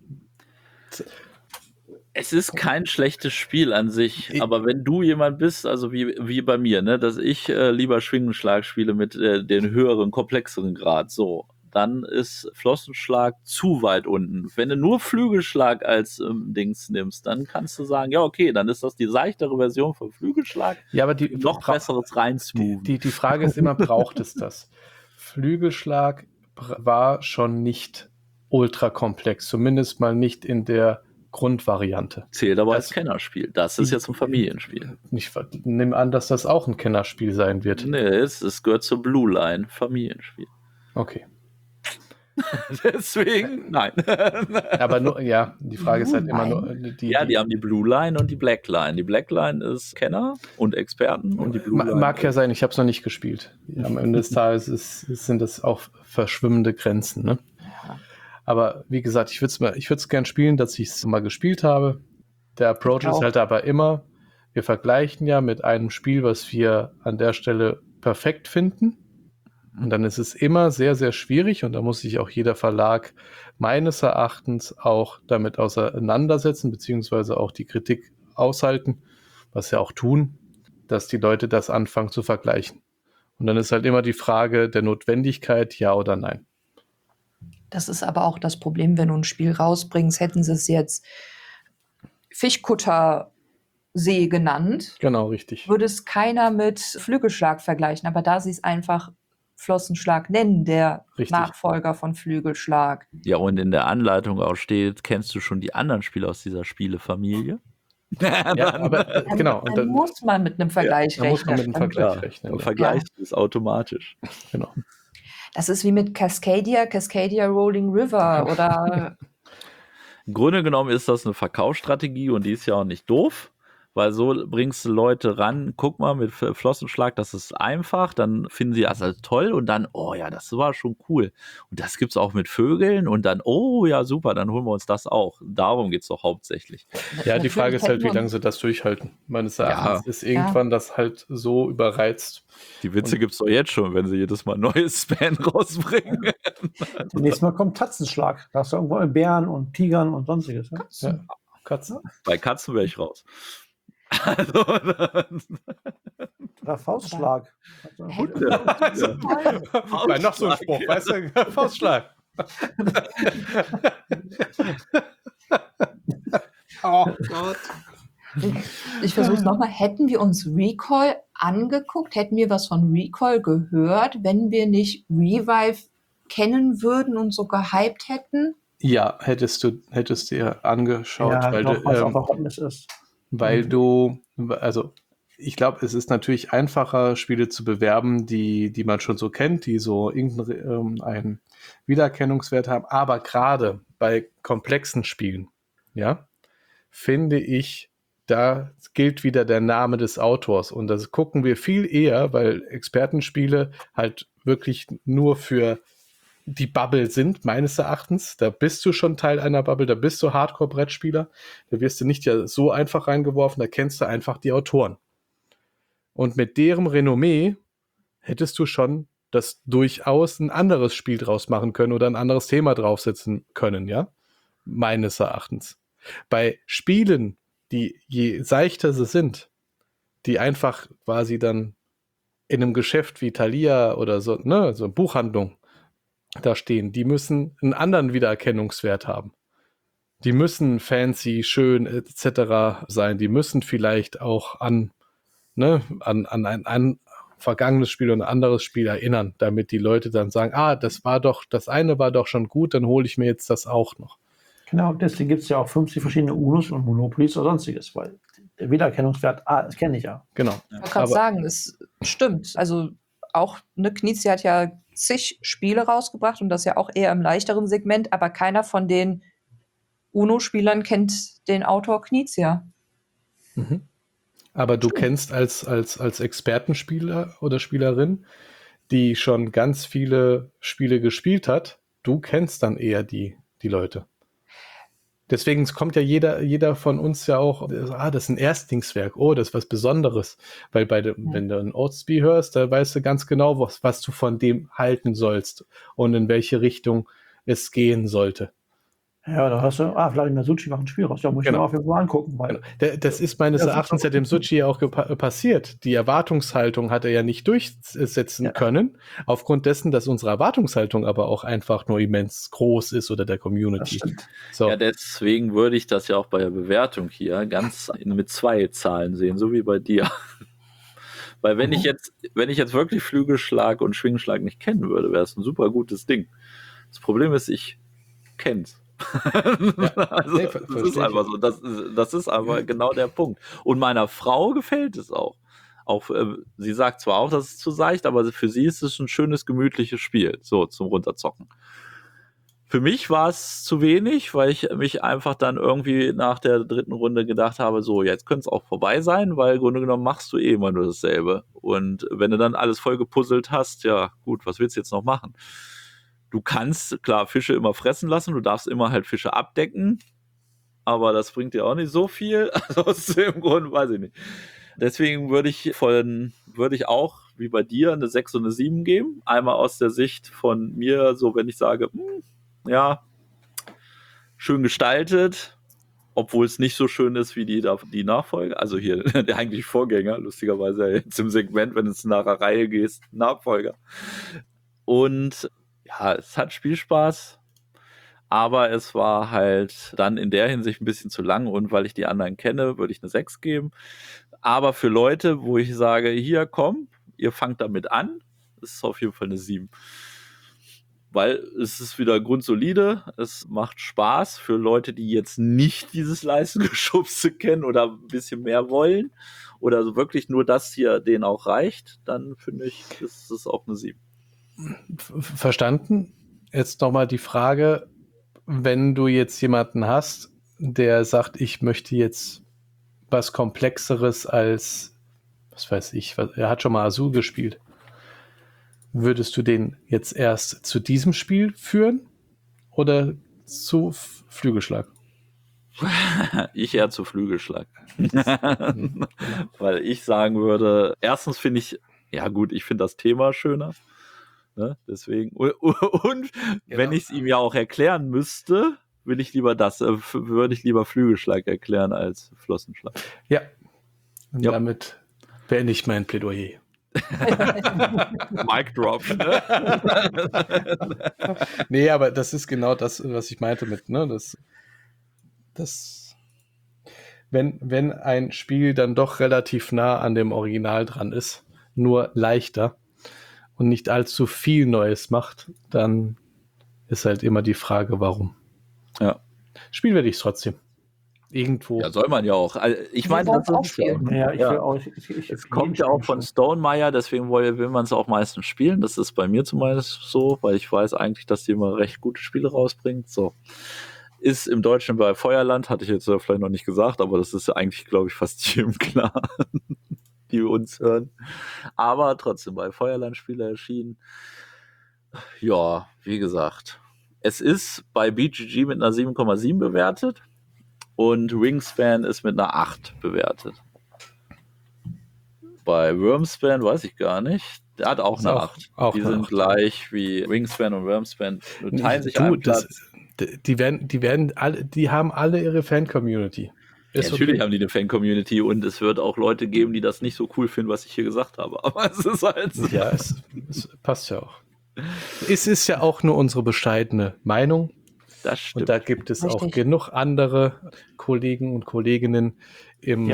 Es ist kein schlechtes Spiel an sich, aber wenn du jemand bist, also wie bei mir, ne, dass ich lieber Schwingenschlag spiele mit den höheren, komplexeren Grad, so, dann ist Flossenschlag zu weit unten. Wenn du nur Flügelschlag als Dings nimmst, dann kannst du sagen, ja, okay, dann ist das die seichtere Version von Flügelschlag. Ja, aber die Noch besseres reinsmoothen. Die Frage ist immer, braucht es das? Flügelschlag war schon nicht ultra komplex, zumindest mal nicht in der Grundvariante. Zählt aber als Kennerspiel. Das ist jetzt ein Familienspiel. Ich nehme an, dass das auch ein Kennerspiel sein wird. Nee, es gehört zur Blue Line, Familienspiel. Okay. Deswegen, nein. Aber nur, ja, die Frage ist halt immer nur, die haben die Blue Line und die Black Line. Die Black Line ist Kenner und Experten und die Blue Line. Mag ja sein, ich habe es noch nicht gespielt. Am Ende des Tages sind das auch verschwimmende Grenzen, ne? Ja. Aber wie gesagt, ich würde es gern spielen, dass ich es mal gespielt habe. Der Approach ist halt aber immer, wir vergleichen ja mit einem Spiel, was wir an der Stelle perfekt finden. Und dann ist es immer sehr, sehr schwierig und da muss sich auch jeder Verlag meines Erachtens auch damit auseinandersetzen, beziehungsweise auch die Kritik aushalten, was sie auch tun, dass die Leute das anfangen zu vergleichen. Und dann ist halt immer die Frage der Notwendigkeit, ja oder nein. Das ist aber auch das Problem, wenn du ein Spiel rausbringst, hätten sie es jetzt Fischkuttersee genannt. Genau, richtig. Würde es keiner mit Flügelschlag vergleichen, aber da sie es einfach Flossenschlag nennen, der Richtig. Nachfolger von Flügelschlag. Ja, und in der Anleitung auch steht, kennst du schon die anderen Spiele aus dieser Spielefamilie? Ja, aber genau. Und dann muss man mit einem Vergleich rechnen. Muss man mit einem Vergleich rechnen. Ja. Vergleich ist automatisch. Genau. Das ist wie mit Cascadia Rolling River oder. Im Grunde genommen ist das eine Verkaufsstrategie und die ist ja auch nicht doof, weil so bringst du Leute ran, guck mal, mit Flossenschlag, das ist einfach, dann finden sie das als toll und dann, oh ja, das war schon cool. Und das gibt's auch mit Vögeln und dann, oh ja, super, dann holen wir uns das auch. Darum geht's doch hauptsächlich. Ja, die Frage ist halt, wie lange sie das durchhalten. Meines Erachtens ist irgendwann das halt so überreizt. Die Witze gibt's doch jetzt schon, wenn sie jedes Mal ein neues Span rausbringen. Nächstes Mal kommt Tatzenschlag. Da hast du irgendwo Bären und Tigern und sonstiges. Ne? Ja, Katzen. Bei Katzen wäre ich raus. Also, Oder Faustschlag. Bei noch so ein Spruch, weißt du? Faustschlag. Oh Gott. Ich versuche es nochmal. Hätten wir uns Recall angeguckt, hätten wir was von Recall gehört, wenn wir nicht Revive kennen würden und so gehypt hätten? Ja, hättest du dir angeschaut, Ja, weil doch, was auch Hotness ist. Weil du, also ich glaube, es ist natürlich einfacher, Spiele zu bewerben, die man schon so kennt, die so irgendeinen Wiedererkennungswert haben. Aber gerade bei komplexen Spielen, ja, finde ich, da gilt wieder der Name des Autors. Und das gucken wir viel eher, weil Expertenspiele halt wirklich nur für die Bubble sind, meines Erachtens. Da bist du schon Teil einer Bubble, da bist du Hardcore-Brettspieler. Da wirst du nicht ja so einfach reingeworfen, da kennst du einfach die Autoren. Und mit deren Renommee hättest du schon das durchaus ein anderes Spiel draus machen können oder ein anderes Thema draufsetzen können, ja? Meines Erachtens. Bei Spielen, die je seichter sie sind, die einfach quasi dann in einem Geschäft wie Thalia oder so, ne, so eine Buchhandlung da stehen, die müssen einen anderen Wiedererkennungswert haben. Die müssen fancy, schön etc. sein. Die müssen vielleicht auch an ein vergangenes Spiel und ein anderes Spiel erinnern, damit die Leute dann sagen, das eine war doch schon gut, dann hole ich mir jetzt das auch noch. Genau, deswegen gibt es ja auch 50 verschiedene Unos und Monopolies oder sonstiges, weil der Wiedererkennungswert, das kenne ich ja. Genau. Ich wollte gerade sagen, es stimmt. Also auch Knizia hat ja zig Spiele rausgebracht und das ja auch eher im leichteren Segment, aber keiner von den Uno-Spielern kennt den Autor Knizia. Mhm. Aber du kennst als Expertenspieler oder Spielerin, die schon ganz viele Spiele gespielt hat, du kennst dann eher die Leute. Deswegen kommt ja jeder von uns ja auch, das ist ein Erstlingswerk, das ist was Besonderes. Weil wenn du ein Oatsby hörst, da weißt du ganz genau, was du von dem halten sollst und in welche Richtung es gehen sollte. Ja, da hast du, Vladimir Suchy macht ein Spiel raus. Ja, muss ich mir auf jeden Fall angucken. Weil Das ist meines Erachtens ja dem Suchy auch passiert. Die Erwartungshaltung hat er ja nicht durchsetzen können, aufgrund dessen, dass unsere Erwartungshaltung aber auch einfach nur immens groß ist oder der Community. So. Ja, deswegen würde ich das ja auch bei der Bewertung hier ganz mit 2 Zahlen sehen, so wie bei dir. Weil wenn ich jetzt wirklich Flügelschlag und Schwingenschlag nicht kennen würde, wäre es ein super gutes Ding. Das Problem ist, ich kenn's. Also, das ist einfach so. Das ist aber genau der Punkt. Und meiner Frau gefällt es auch. Sie sagt zwar auch, dass es zu seicht, aber für sie ist es ein schönes, gemütliches Spiel, so zum Runterzocken. Für mich war es zu wenig, weil ich mich einfach dann irgendwie nach der 3. Runde gedacht habe, so, jetzt könnte es auch vorbei sein, weil im Grunde genommen machst du immer nur dasselbe. Und wenn du dann alles voll gepuzzelt hast, ja gut, was willst du jetzt noch machen? Du kannst, klar, Fische immer fressen lassen, du darfst immer halt Fische abdecken, aber das bringt dir auch nicht so viel. Also aus dem Grund weiß ich nicht. Deswegen würde ich auch, wie bei dir, eine 6 und eine 7 geben. Einmal aus der Sicht von mir, so wenn ich sage, ja, schön gestaltet, obwohl es nicht so schön ist wie die Nachfolger. Also hier der eigentliche Vorgänger, lustigerweise jetzt im Segment, wenn es nach der Reihe geht, Nachfolger. Und ja, es hat Spielspaß, aber es war halt dann in der Hinsicht ein bisschen zu lang und weil ich die anderen kenne, würde ich eine 6 geben. Aber für Leute, wo ich sage, hier, komm, ihr fangt damit an, ist es auf jeden Fall eine 7. Weil es ist wieder grundsolide, es macht Spaß für Leute, die jetzt nicht dieses Leistungsgeschubse kennen oder ein bisschen mehr wollen oder so wirklich nur das hier denen auch reicht, dann finde ich, ist es auch eine 7. Verstanden. Jetzt nochmal die Frage, wenn du jetzt jemanden hast, der sagt, ich möchte jetzt was Komplexeres als, was weiß ich, er hat schon mal Azul gespielt. Würdest du den jetzt erst zu diesem Spiel führen oder zu Flügelschlag? Ich eher zu Flügelschlag. Weil ich sagen würde, erstens finde ich, ja gut, ich finde das Thema schöner. Ne? Deswegen. Und wenn ich es ihm ja auch erklären müsste, würde ich lieber Flügelschlag erklären als Flossenschlag. Ja. Und damit beende ich mein Plädoyer. Mic drop. Ne? Nee, aber das ist genau das, was ich meinte mit, ne, wenn ein Spiel dann doch relativ nah an dem Original dran ist, nur leichter und nicht allzu viel Neues macht, dann ist halt immer die Frage, warum. Ja. Spielen werde ich es trotzdem. Irgendwo. Ja, soll man ja auch. Also, ich meine, das auch ist spielen. Ja, ich will auch. Es kommt ja auch von Stonemaier, deswegen will man es auch meistens spielen. Das ist bei mir zumindest so, weil ich weiß eigentlich, dass die immer recht gute Spiele rausbringt. So. Ist im Deutschen bei Feuerland, hatte ich jetzt vielleicht noch nicht gesagt, aber das ist ja eigentlich, glaube ich, fast jedem klar, die uns hören. Aber trotzdem bei Feuerland Spiele erschienen. Ja, wie gesagt, es ist bei BGG mit einer 7,7 bewertet. Und Wingspan ist mit einer 8 bewertet. Bei Wormspan weiß ich gar nicht. Der hat auch eine 8. Die sind 8. Gleich wie Wingspan und Wormspan. Teilen sich einen Platz. Die haben alle ihre Fan-Community. Ja, natürlich haben die eine Fan-Community und es wird auch Leute geben, die das nicht so cool finden, was ich hier gesagt habe. Aber es ist halt so. Ja, es passt ja auch. Es ist ja auch nur unsere bescheidene Meinung. Das stimmt. Und da gibt es auch genug andere Kollegen und Kolleginnen in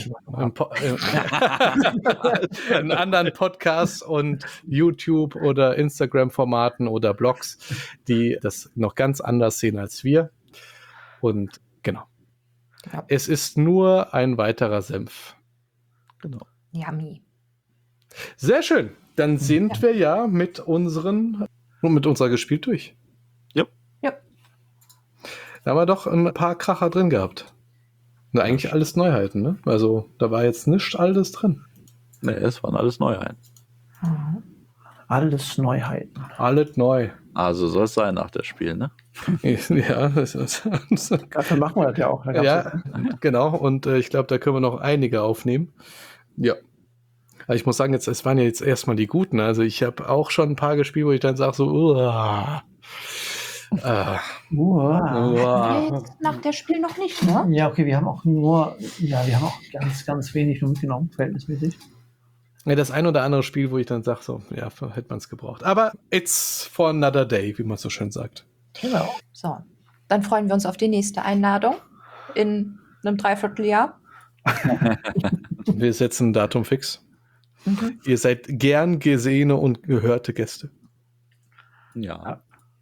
anderen Podcasts und YouTube oder Instagram-Formaten oder Blogs, die das noch ganz anders sehen als wir. Und genau. Ja. Es ist nur ein weiterer Senf. Genau. Yummy. Sehr schön. Dann sind wir ja mit unserer gespielt durch. Da haben wir doch ein paar Kracher drin gehabt. Und eigentlich alles Neuheiten, ne? Also da war jetzt nichts Altes drin. Ne, es waren alles Neuheiten. Alles Neuheiten. Alles neu. Also soll es sein nach der Spiel, ne? Ja, das ist, Dafür machen wir das ja auch. Da gab's ja, genau. Und ich glaube, da können wir noch einige aufnehmen. Ja. Aber ich muss sagen, es waren ja jetzt erstmal die guten. Also ich habe auch schon ein paar gespielt, wo ich dann sage so, Jetzt nach der Spiel noch nicht, ne? Ja, okay, wir haben auch ganz, ganz wenig nur mitgenommen, verhältnismäßig. Ja, das ein oder andere Spiel, wo ich dann sage, so, ja, hätte man es gebraucht. Aber it's for another day, wie man so schön sagt. Genau. So, dann freuen wir uns auf die nächste Einladung in einem Dreivierteljahr. Wir setzen ein Datum fix. Mhm. Ihr seid gern gesehene und gehörte Gäste. Ja.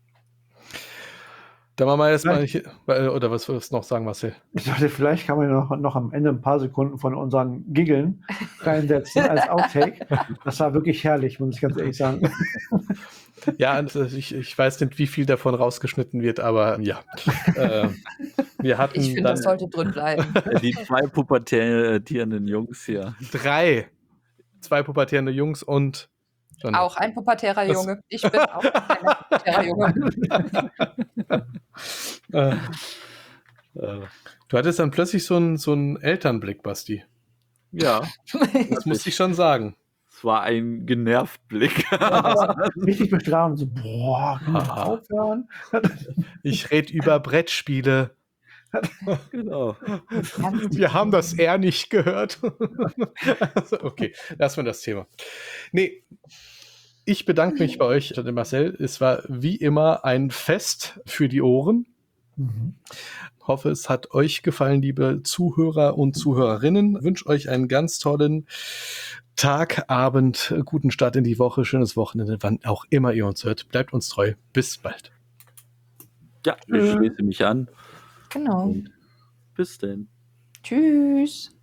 Dann machen wir erstmal, oder was würdest du noch sagen, Marcel? Ich dachte, vielleicht kann man noch am Ende ein paar Sekunden von unseren Giggeln reinsetzen als Outtake. Das war wirklich herrlich, muss ich ganz ehrlich sagen. Ja, also ich weiß nicht, wie viel davon rausgeschnitten wird, aber ja. Wir hatten Ich finde, dann das sollte drin bleiben. Die 2 pubertierenden Jungs hier. 2 pubertierende Jungs und Jeanette. Auch ein pubertärer Junge. Ich bin auch ein pubertärer Junge. Du hattest dann plötzlich so einen Elternblick, Basti. Ja, Das muss ich schon sagen. es war ein genervt Blick. Richtig bestrafen. So, boah, kann man aufhören? Ich rede über Brettspiele. Genau. Wir haben das eher nicht gehört. Also, okay, lassen wir das Thema. Nee, ich bedanke mich bei euch, Marcel. Es war wie immer ein Fest für die Ohren. Hoffe, es hat euch gefallen, liebe Zuhörer und Zuhörerinnen. Wünsche euch einen ganz tollen Tag, Abend, guten Start in die Woche, schönes Wochenende, wann auch immer ihr uns hört. Bleibt uns treu. Bis bald. Ja, ich schließe mich an. Genau. Und bis denn. Tschüss.